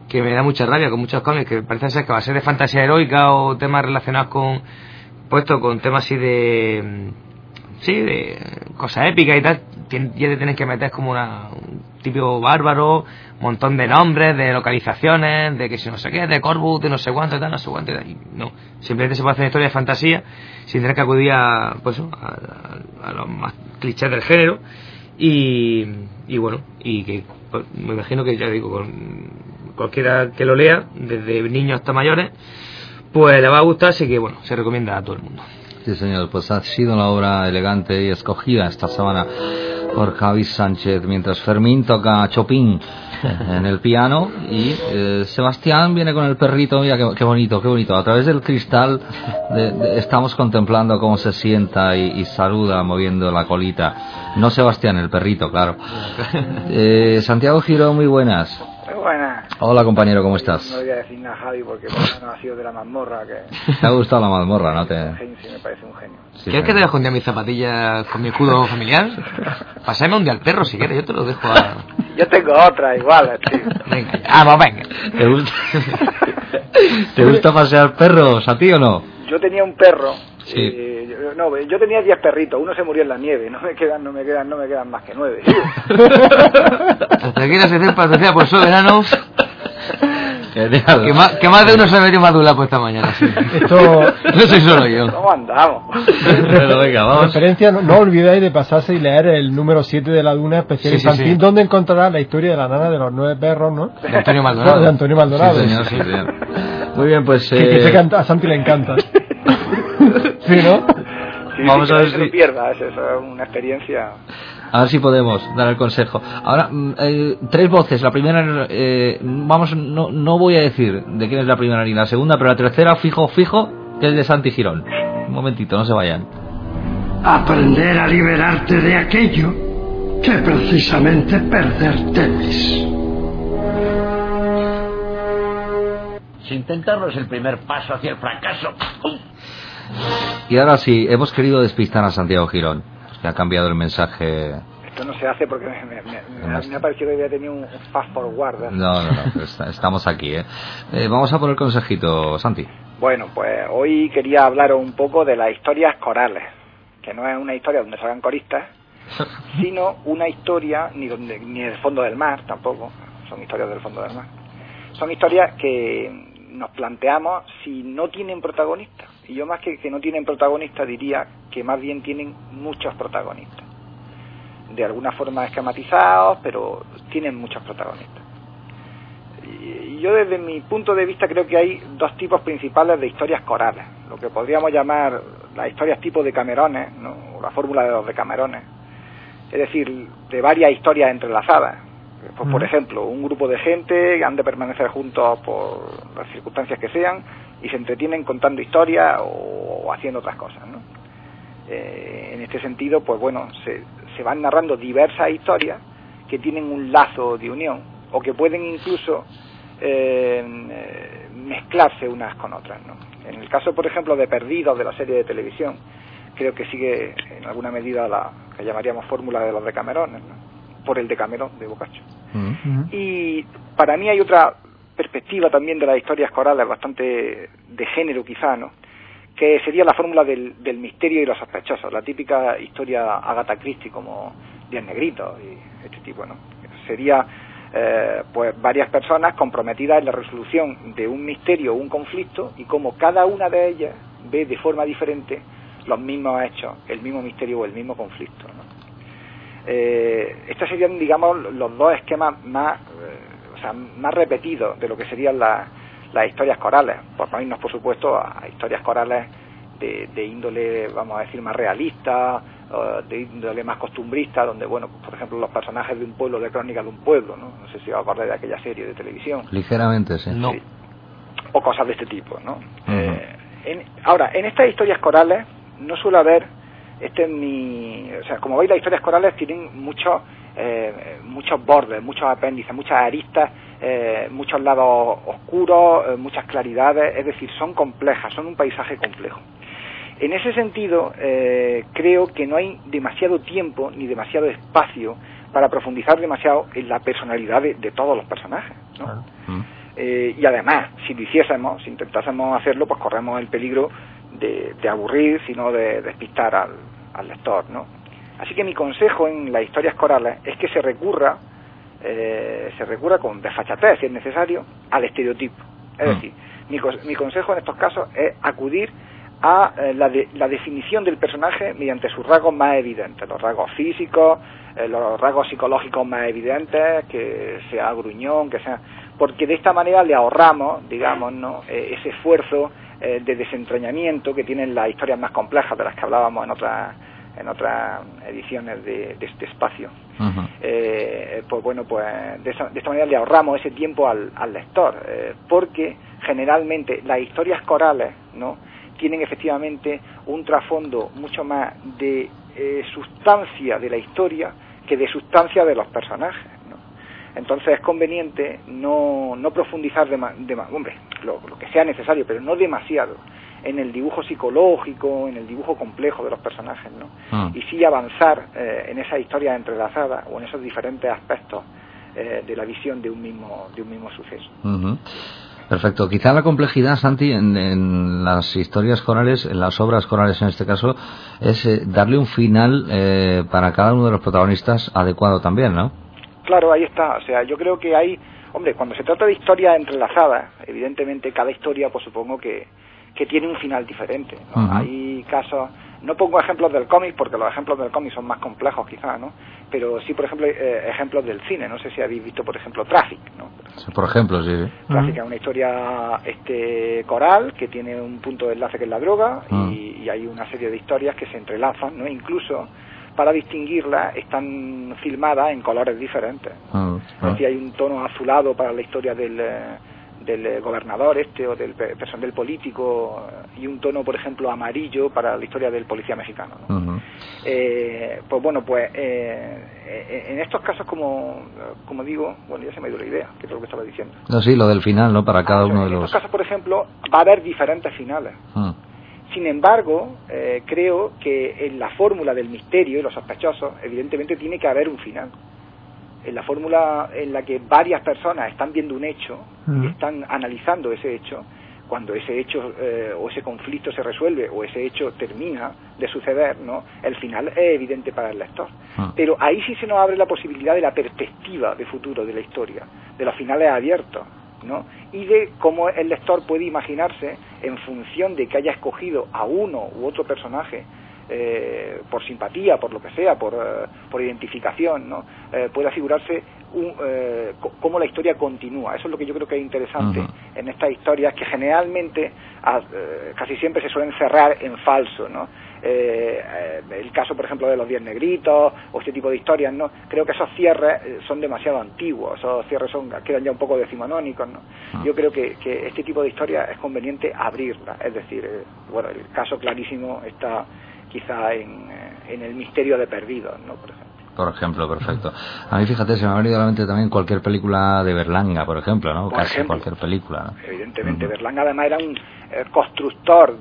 que me da mucha rabia con muchos cómics, que parece ser que va a ser de fantasía heroica o temas relacionados con temas así de cosas épicas y tal, ya te tienes que meter como un típico bárbaro, un montón de nombres, de localizaciones, de que si no sé qué, de Corvus, de no sé cuánto y tal, no sé cuánto y tal. Y no, simplemente se puede hacer una historia de fantasía sin tener que acudir a los más clichés del género y bueno, y que pues, me imagino que, ya digo, con cualquiera que lo lea, desde niños hasta mayores, pues le va a gustar, así que bueno, se recomienda a todo el mundo. Sí, señor, pues ha sido una obra elegante y escogida esta semana por Javi Sánchez, mientras Fermín toca Chopin en el piano y Sebastián viene con el perrito. Mira qué bonito, a través del cristal estamos contemplando cómo se sienta y saluda moviendo la colita. No Sebastián, el perrito, claro. Santiago Girón, muy buenas. Buenas. Hola, compañero, ¿cómo estás? No voy a decir nada, Javi, porque no ha sido de la mazmorra. ¿Te ha gustado la mazmorra, no? Sí, me parece un genio. Sí, ¿quieres que te deje un día mis zapatillas con mi escudo familiar? Pasarme un día al perro si quieres, yo te lo dejo a... Yo tengo otra igual, tío. Venga, vamos, venga. ¿Te gusta pasear perros a ti o no? Yo tenía un perro. Sí. Yo tenía 10 perritos, uno se murió en la nieve, no me quedan más que 9. Hasta aquí la sección patrocinada por Soberano. Que más de uno se ha metido madula por esta mañana. Sí. Esto... No soy solo yo. ¿Cómo andamos? Pero venga, vamos. Referencia, no olvidéis de pasarse y leer el número 7 de la Duna especial infantil, donde encontrarás la historia de la nana de los 9 perros, ¿no? De Antonio Maldonado. De Antonio Maldonado. Sí, señor. Muy bien, pues... Que a Santi le encanta. ¿Sí, no? Sí, vamos a ver si... no pierdas, eso es una experiencia... A ver si podemos dar el consejo. Ahora, 3 voces. La primera, no voy a decir de quién es la primera ni la segunda, pero la tercera, fijo, que es de Santi Girón. Un momentito, no se vayan. Aprender a liberarte de aquello que precisamente perder temes. Si intentarlo es el primer paso hacia el fracaso. Y ahora sí, hemos querido despistar a Santiago Girón, que ha cambiado el mensaje. Esto no se hace porque me ha parecido que había tenido un fast forward. No, estamos aquí, vamos a por el consejito, Santi. Bueno, pues hoy quería hablaros un poco de las historias corales, que no es una historia donde salgan coristas, sino una historia, ni del fondo del mar tampoco, son historias del fondo del mar. Son historias que nos planteamos si no tienen protagonistas. Y yo más que no tienen protagonistas diría que más bien tienen muchos protagonistas. De alguna forma esquematizados, pero tienen muchos protagonistas. Y yo desde mi punto de vista creo que hay 2 tipos principales de historias corales. Lo que podríamos llamar las historias tipo Decamerones, ¿no? O la fórmula de los Decamerones. Es decir, de varias historias entrelazadas. Pues, por ejemplo, un grupo de gente que han de permanecer juntos por las circunstancias que sean y se entretienen contando historias o haciendo otras cosas, ¿no? En este sentido, pues bueno, se van narrando diversas historias que tienen un lazo de unión o que pueden incluso mezclarse unas con otras, ¿no? En el caso, por ejemplo, de Perdidos, de la serie de televisión, creo que sigue en alguna medida la que llamaríamos fórmula de los Decamerones, ¿no? Por el Decamerón de Boccaccio. Y para mí hay otra perspectiva también de las historias corales, bastante de género quizá, ¿no? Que sería la fórmula del misterio y los sospechosos, la típica historia Agatha Christie como Diez Negritos y este tipo, ¿no? Sería pues varias personas comprometidas en la resolución de un misterio o un conflicto y como cada una de ellas ve de forma diferente los mismos hechos, el mismo misterio o el mismo conflicto, ¿no? Estos serían, digamos, los 2 esquemas más repetidos de lo que serían las historias corales, por no irnos, por supuesto, a historias corales de índole, vamos a decir, más realista, de índole más costumbrista, donde, bueno, pues, por ejemplo, los personajes de un pueblo, de Crónica de un pueblo, no sé si os acordáis de aquella serie de televisión. Ligeramente, sí. No. Sí. O cosas de este tipo, ¿no? Ahora, en estas historias corales no suele haber como veis, las historias corales tienen muchos bordes, muchos apéndices, muchas aristas, muchos lados oscuros, muchas claridades, es decir, son complejas, son un paisaje complejo. En ese sentido, creo que no hay demasiado tiempo ni demasiado espacio para profundizar demasiado en la personalidad de todos los personajes, ¿no? Y además, si lo hiciésemos, si intentásemos hacerlo, pues corremos el peligro de aburrir, sino de despistar al lector, ¿no? Así que mi consejo en las historias corales es que se recurra con desfachatez, si es necesario, al estereotipo. Es decir, mi consejo en estos casos es acudir a la definición del personaje mediante sus rasgos más evidentes, los rasgos físicos, los rasgos psicológicos más evidentes, que sea gruñón, que sea... Porque de esta manera le ahorramos, digamos, ¿no?, ese esfuerzo de desentrañamiento que tienen las historias más complejas, de las que hablábamos en otras ediciones de este espacio. Pues bueno, pues de esta manera le ahorramos ese tiempo al lector, porque generalmente las historias corales, ¿no?, tienen efectivamente un trasfondo mucho más de sustancia de la historia que de sustancia de los personajes, ¿no? Entonces es conveniente no profundizar hombre, lo que sea necesario, pero no demasiado en el dibujo psicológico, en el dibujo complejo de los personajes, ¿no? Y sí avanzar en esas historias entrelazadas o en esos diferentes aspectos de la visión de un mismo suceso. Perfecto. Quizá la complejidad, Santi, en las historias corales, en las obras corales en este caso, es darle un final para cada uno de los protagonistas adecuado también, ¿no? Claro, ahí está. O sea, yo creo que hay... Hombre, cuando se trata de historias entrelazadas, evidentemente cada historia, pues supongo que tiene un final diferente, ¿no? Hay casos... No pongo ejemplos del cómic, porque los ejemplos del cómic son más complejos quizás, ¿no? Pero sí, por ejemplo, ejemplos del cine. No sé si habéis visto, por ejemplo, Traffic, ¿no? Por ejemplo, sí. Traffic es una historia coral que tiene un punto de enlace que es la droga y hay una serie de historias que se entrelazan, ¿no? Incluso para distinguirlas están filmadas en colores diferentes. Es decir, hay un tono azulado para la historia del gobernador o del personal político y un tono, por ejemplo, amarillo para la historia del policía mexicano, ¿no? Pues bueno, en estos casos, como digo, bueno, ya se me dio la idea, que es lo que estaba diciendo. No, sí, lo del final, ¿no? Para cada uno de los... En estos casos, por ejemplo, va a haber diferentes finales. Sin embargo, creo que en la fórmula del misterio y los sospechosos, evidentemente tiene que haber un final. En la fórmula en la que varias personas están viendo un hecho y están analizando ese hecho, cuando ese hecho o ese conflicto se resuelve o ese hecho termina de suceder, ¿no?, el final es evidente para el lector. Pero ahí sí se nos abre la posibilidad de la perspectiva de futuro de la historia, de los finales abiertos, ¿no?, y de cómo el lector puede imaginarse, en función de que haya escogido a uno u otro personaje por simpatía, por lo que sea, por identificación, ¿no?, pueda figurarse cómo la historia continúa. Eso es lo que yo creo que es interesante en estas historias, que generalmente casi siempre se suelen cerrar en falso, ¿no? El caso, por ejemplo, de los 10 negritos o este tipo de historias, ¿no? Creo que esos cierres son demasiado antiguos, esos cierres quedan ya un poco decimonónicos, ¿no? Yo creo que este tipo de historias es conveniente abrirlas, es decir, bueno, el caso clarísimo está quizá en el misterio de Perdidos, ¿no?, por ejemplo, perfecto. A mí, fíjate, se me ha venido a la mente también cualquier película de Berlanga, por ejemplo, ¿no? Casi cualquier película, ¿no? Evidentemente, Berlanga además era un constructor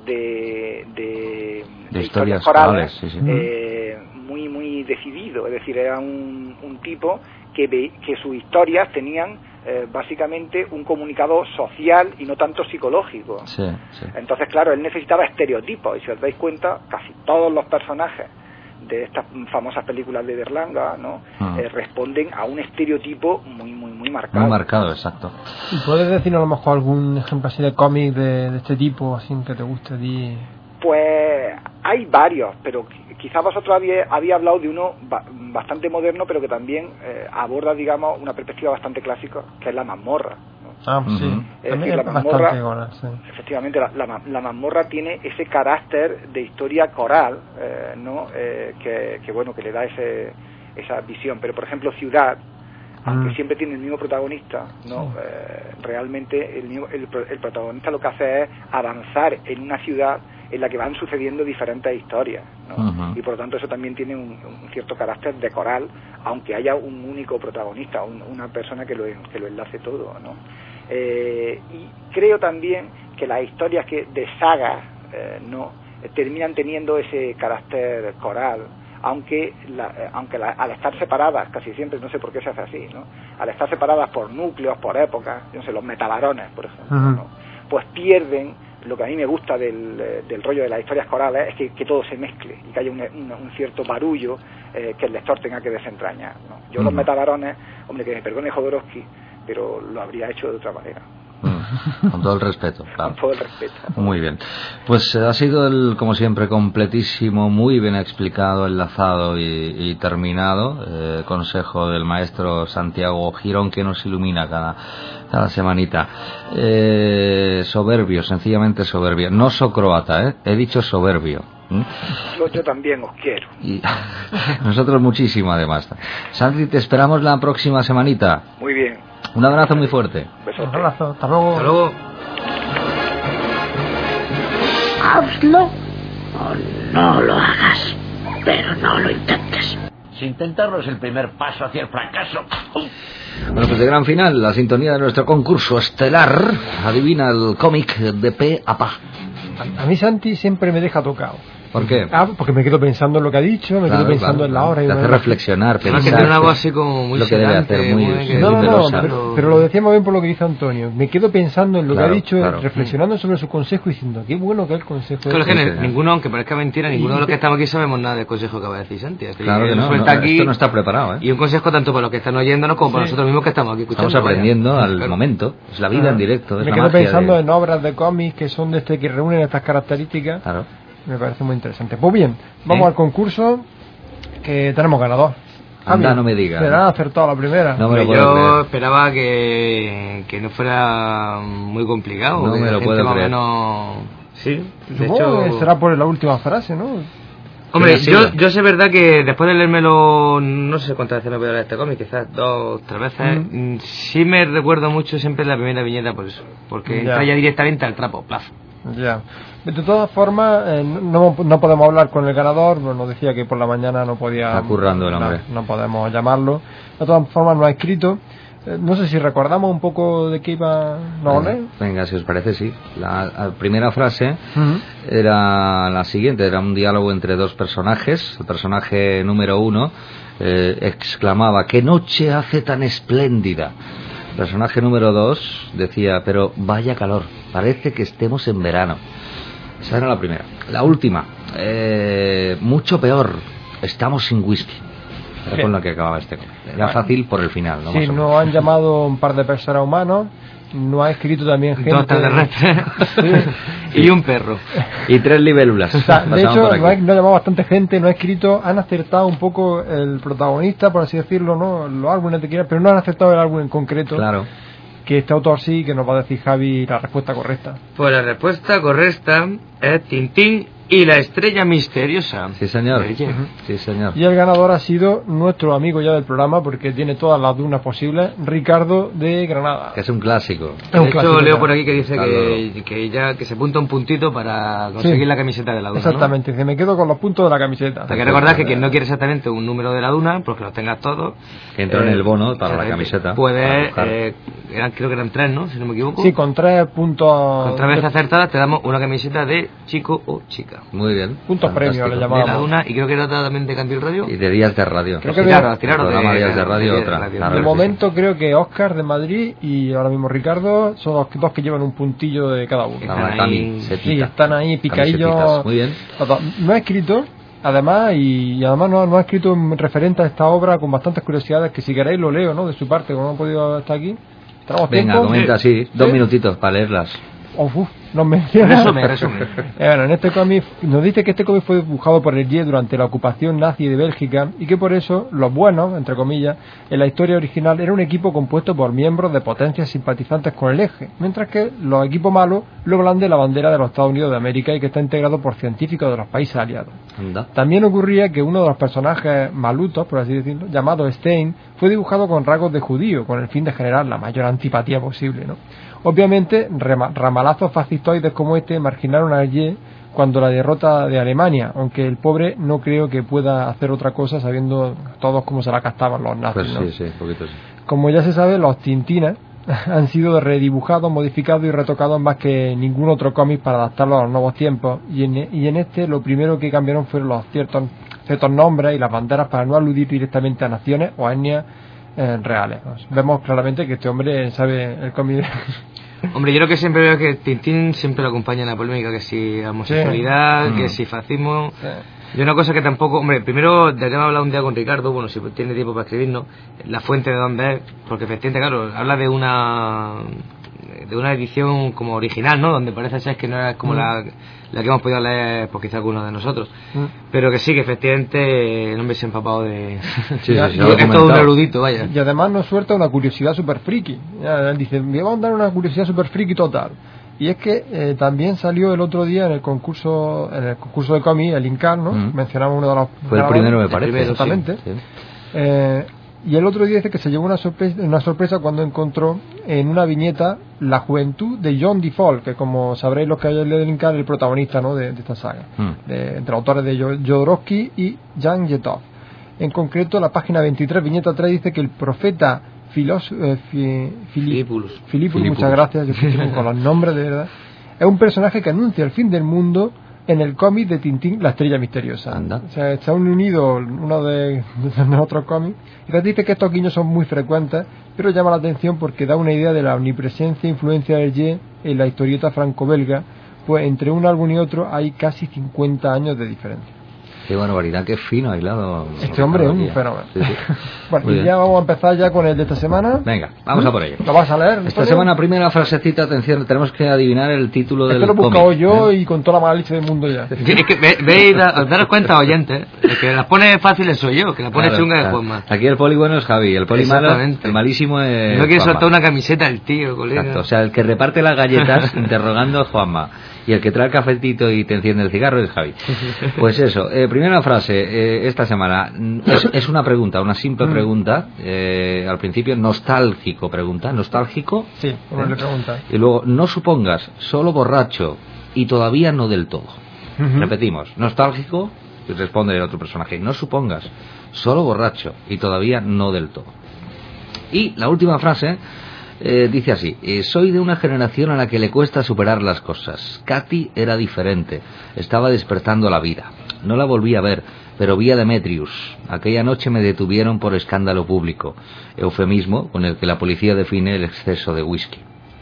de historias corales, sí. Muy, muy decidido. Es decir, era un tipo que sus historias tenían básicamente un comunicado social y no tanto psicológico. Sí. Entonces, claro, él necesitaba estereotipos, y si os dais cuenta, casi todos los personajes de estas famosas películas de Berlanga, ¿no?, responden a un estereotipo muy marcado. Muy marcado, exacto. ¿Y puedes decirnos a lo mejor algún ejemplo así de cómic de este tipo, así que te guste? Pues hay varios, pero quizás vosotros había hablado de uno bastante moderno, pero que también aborda, digamos, una perspectiva bastante clásica, que es la mazmorra, ¿no? Sí. Es decir, la mazmorra, efectivamente, la mazmorra tiene ese carácter de historia coral, ¿no? Que bueno, que le da esa visión. Pero, por ejemplo, Ciudad, aunque siempre tiene el mismo protagonista, ¿no? Realmente el protagonista lo que hace es avanzar en una ciudad en la que van sucediendo diferentes historias, ¿no? Y por lo tanto eso también tiene un cierto carácter de coral, aunque haya un único protagonista, una persona que lo enlace todo, ¿no? Y creo también que las historias de sagas no terminan teniendo ese carácter coral, aunque al estar separadas, casi siempre, no sé por qué se hace así, ¿no? Al estar separadas por núcleos, por épocas, yo no sé, los metabarones, por ejemplo, ¿no? Pues pierden. Lo que a mí me gusta del rollo de las historias corales es que todo se mezcle y que haya un cierto barullo que el lector tenga que desentrañar, ¿no? Yo los metabarones, hombre, que me perdone Jodorowsky, pero lo habría hecho de otra manera. Con todo el respeto, claro. Con todo el respeto. Muy bien. Pues ha sido como siempre, completísimo, muy bien explicado, enlazado y terminado. Consejo del maestro Santiago Girón, que nos ilumina cada semanita. Soberbio, sencillamente soberbio. No soy croata, he dicho soberbio. Yo también os quiero. Y nosotros muchísimo, además. Santi, te esperamos la próxima semanita. Muy bien. Un abrazo muy fuerte. Un abrazo. Hasta luego. Hasta luego. Hazlo o no lo hagas, pero no lo intentes. Si intentarlo es el primer paso hacia el fracaso. Bueno, pues de gran final, la sintonía de nuestro concurso estelar. Adivina el cómic de pe a pa. A mí Santi siempre me deja tocado. ¿Por qué? Porque me quedo pensando en lo que ha dicho, me quedo pensando en la hora. Te hace reflexionar, pensar. Que tiene algo así como muy lo que debe hacer, muy pero lo decíamos bien por lo que dice Antonio. Me quedo pensando en lo que ha dicho, reflexionando sobre su consejo y diciendo, qué bueno que es el consejo. Claro, ninguno, aunque parezca mentira, ninguno de los que estamos aquí sabemos nada del consejo que va a decir Santi. Claro que no, aquí, esto no está preparado, Y un consejo tanto para los que están oyéndonos como para nosotros mismos que estamos aquí escuchando. Estamos aprendiendo al momento, es la vida en directo. Me quedo pensando en obras de cómics que son que reúnen estas características. Claro. Me parece muy interesante. Pues bien, vamos al concurso, que tenemos ganador. Anda, no me digas. ¿Será acertado la primera? No me lo puedo creer. Esperaba que no fuera muy complicado. No me lo puedo creer. Sí, de hecho será por la última frase, ¿no? Hombre, yo sé verdad que después de leérmelo, no sé cuántas veces me voy a leer este cómic, quizás 2, 3 veces, sí me recuerdo mucho siempre la primera viñeta por eso, porque entra ya directamente al trapo, plaf. Ya. De todas formas, no podemos hablar con el ganador, nos decía que por la mañana no podía... Está currando el hombre. No podemos llamarlo. De todas formas, no ha escrito. No sé si recordamos un poco de qué iba a leer. Venga, si os parece, sí. La primera frase era la siguiente, era un diálogo entre dos personajes. El personaje número 1 exclamaba, ¡qué noche hace tan espléndida! El personaje número 2 decía, pero vaya calor, parece que estemos en verano. Esa era la primera. La última, mucho peor, estamos sin whisky. Era con la que acababa este cómic. Era fácil por el final, ¿no? Sí, nos han llamado un par de personas humanos, no ha escrito también gente... 2 extraterrestres y un perro. Y 3 libélulas. O sea, de hecho, nos ha llamado bastante gente, no ha escrito, han acertado un poco el protagonista, por así decirlo, ¿no? Los álbumes de quiera, pero no han acertado el álbum en concreto. Claro. Que este autor sí, que nos va a decir Javi la respuesta correcta. Pues la respuesta correcta es Tintín y la estrella misteriosa. Sí, señor. Sí, señor. Y el ganador ha sido nuestro amigo ya del programa, porque tiene todas las dunas posibles, Ricardo de Granada. Que es un clásico. De hecho, leo por aquí que dice que se apunta un puntito para conseguir la camiseta de la duna. Exactamente, ¿no? Que me quedo con los puntos de la camiseta. Hay que recordar que quien no quiere exactamente un número de la duna, pues que los tengas todos. Que entra en el bono para la camiseta. Puede, creo que eran 3, ¿no? Si no me equivoco. Sí, con 3 puntos. Con 3 veces acertadas te damos una camiseta de chico o chica. Muy bien. Puntos premios le llamamos. De la duna, y creo que era otra también de Cantil Radio. Y de Días de Radio. Creo que claro, Días de Radio otra. De momento creo que Óscar de Madrid y ahora mismo Ricardo son los dos que llevan un puntillo de cada uno. Sí, están ahí picadillos. Muy bien. No ha escrito, además, y además no ha escrito un referente a esta obra con bastantes curiosidades que si queréis lo leo, ¿no? De su parte, como no ha podido estar aquí. Venga, comenta, sí, 2 minutitos para leerlas. Nos menciona. Resume. Bueno, en este cómic nos dice que este cómic fue dibujado por Hergé durante la ocupación nazi de Bélgica y que por eso los buenos, entre comillas, en la historia original era un equipo compuesto por miembros de potencias simpatizantes con el eje, mientras que los equipos malos lo blande la bandera de los Estados Unidos de América y que está integrado por científicos de los países aliados. También ocurría que uno de los personajes malutos, por así decirlo, llamado Stein, fue dibujado con rasgos de judío, con el fin de generar la mayor antipatía posible, ¿no? Obviamente, ramalazos fascistoides como este marginaron a Hergé cuando la derrota de Alemania, aunque el pobre no creo que pueda hacer otra cosa sabiendo todos cómo se la castaban los nazis, ¿no? Pues sí, un poquito sí. Como ya se sabe, los Tintinas han sido redibujados, modificados y retocados más que ningún otro cómic para adaptarlos a los nuevos tiempos, y en este lo primero que cambiaron fueron los ciertos ciertos nombres y las banderas para no aludir directamente a naciones o a etnias reales. Vemos claramente que este hombre sabe el cómic. Hombre, yo creo que siempre veo que Tintín siempre lo acompaña en la polémica, que si homosexualidad, que si fascismo. Y una cosa que tampoco, hombre, primero deberíamos hablar un día con Ricardo, bueno, si tiene tiempo para escribirnos, la fuente de dónde es, porque efectivamente, claro, habla de una edición como original, ¿no? Donde parece ser que no es como la que hemos podido leer, pues quizá alguno de nosotros. Pero que sí, que efectivamente el hombre se ha empapado de... es todo un erudito, vaya. Y además nos suelta una curiosidad super friki. Él dice, me vamos a dar una curiosidad super friki total. Y es que también salió el otro día en el concurso de cómic, el INCAR, ¿no? Mencionamos uno de los... Fue el primero, me parece. Exactamente. Sí. Y el otro día dice que se llevó una sorpresa cuando encontró en una viñeta la juventud de John Default, que como sabréis los que hayáis leído el INCAR, el protagonista, ¿no? de esta saga. Entre autores de Jodorowsky y Jan Yetov. En concreto, la página 23, viñeta 3, dice que el profeta Filipulus, muchas gracias, yo con los nombres de verdad, es un personaje que anuncia el fin del mundo en el cómic de Tintín, La Estrella Misteriosa. Anda. O sea, está unido uno de otros cómics, y te dice que estos guiños son muy frecuentes, pero llama la atención porque da una idea de la omnipresencia e influencia del Ye en la historieta franco-belga, pues entre un álbum y otro hay casi 50 años de diferencia. Qué barbaridad, qué fino aislado. Este hombre es un fenómeno. Sí. Bueno, y ya vamos a empezar ya con el de esta semana. Venga, vamos a por ello. ¿Lo vas a leer? Esta semana, primera frasecita, atención, tenemos que adivinar el título del cómic. Lo he buscado yo y con toda la mala leche del mundo ya. Es que veis, daros cuenta, oyentes, el que las pone fáciles soy yo, que las pone chunga de Juanma. Aquí el poli bueno es Javi, el poli malo, el malísimo es no quiere Juanma. soltar una camiseta el tío, colega. Exacto, o sea, el que reparte las galletas interrogando es Juanma. Y el que trae el cafetito y te enciende el cigarro es Javi. Pues eso, primera frase, esta semana, es una pregunta, una simple pregunta, al principio, nostálgico pregunta, ¿nostálgico? Sí, como le pregunta. Y luego, no supongas, solo borracho y todavía no del todo. Repetimos, nostálgico, y responde el otro personaje, no supongas, solo borracho y todavía no del todo. Y la última frase... dice así, soy de una generación a la que le cuesta superar las cosas. Katy era diferente, estaba despertando la vida. No la volví a ver, pero vi a Demetrius. Aquella noche me detuvieron por escándalo público, eufemismo con el que la policía define el exceso de whisky.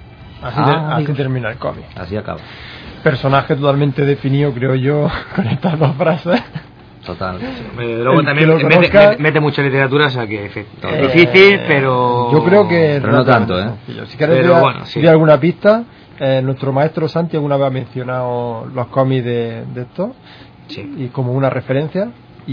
Así termina el cómic. Así acaba. Personaje totalmente definido, creo yo, con estas dos frases. Total. Luego también mete mucha literatura, o sea que es difícil, pero... Yo creo que... Pero no tanto, ¿eh? Si quieres dar alguna pista, nuestro maestro Santi alguna vez ha mencionado los cómics de esto, y como una referencia.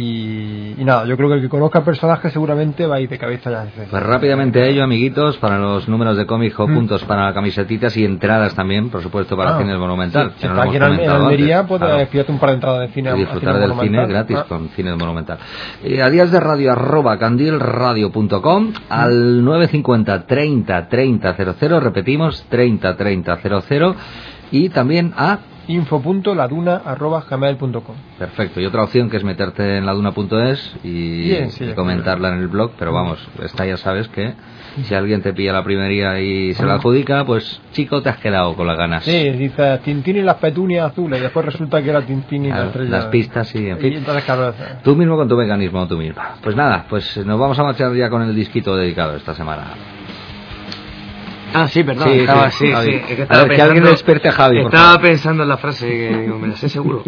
Y nada, yo creo que el que conozca el personaje seguramente va a ir de cabeza ya. Pues rápidamente a ello, amiguitos, para los números de cómic o puntos para las camisetitas y entradas también, por supuesto, para Cine del Monumental. Si está aquí en Almería, puedes pillarte un par de entradas de cine. Y disfrutar del cine gratis con Cine del Monumental. A días de radio @candilradio.com, al 950 30 30 00, repetimos, 30 30 00, y también a info.laduna@gmail.com. Perfecto, y otra opción que es meterte en laduna.es y comentarla en el blog, pero vamos, esta ya sabes que si alguien te pilla la primería y se la adjudica, pues chico, te has quedado con las ganas. Sí, dices Tintín y las petunias azules y después resulta que era Tintín y la estrella. Las pistas, sí, en fin. Y entonces, claro, tú mismo con tu mecanismo, tú misma. Pues nada, pues nos vamos a marchar ya con el disquito dedicado esta semana. Ah, sí, perdón. Sí, estaba sí. Es que a ver, que alguien despierte a Javi. Estaba pensando en la frase, que digo, me la sé seguro.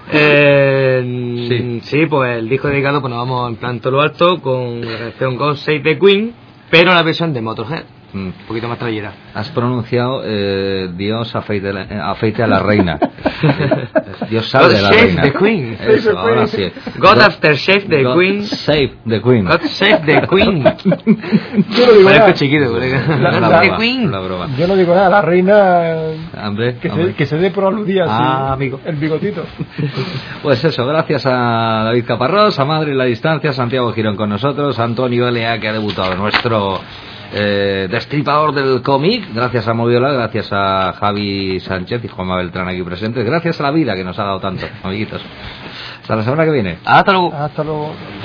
Sí, pues el disco dedicado, pues nos vamos en plan todo lo alto con la canción God Save the Queen, pero la versión de Motorhead. Un poquito más trayera. Has pronunciado Dios afeite a la reina. Dios salve a la reina. God save the Queen. Eso, ahora sí. God after save the Queen. Save the Queen. God save the Queen. Yo no digo nada. Chiquito, la Queen. Yo no digo nada. La reina que se dé por aludida amigo. el bigotito. Pues eso, gracias a David Caparrós, a Madrid La Distancia, Santiago Girón con nosotros, Antonio L.A. que ha debutado, nuestro destripador del cómic, gracias a Moviola, gracias a Javi Sánchez y Juanma Beltrán aquí presentes, gracias a la vida que nos ha dado tanto, amiguitos. Hasta la semana que viene. Hasta luego. Hasta luego.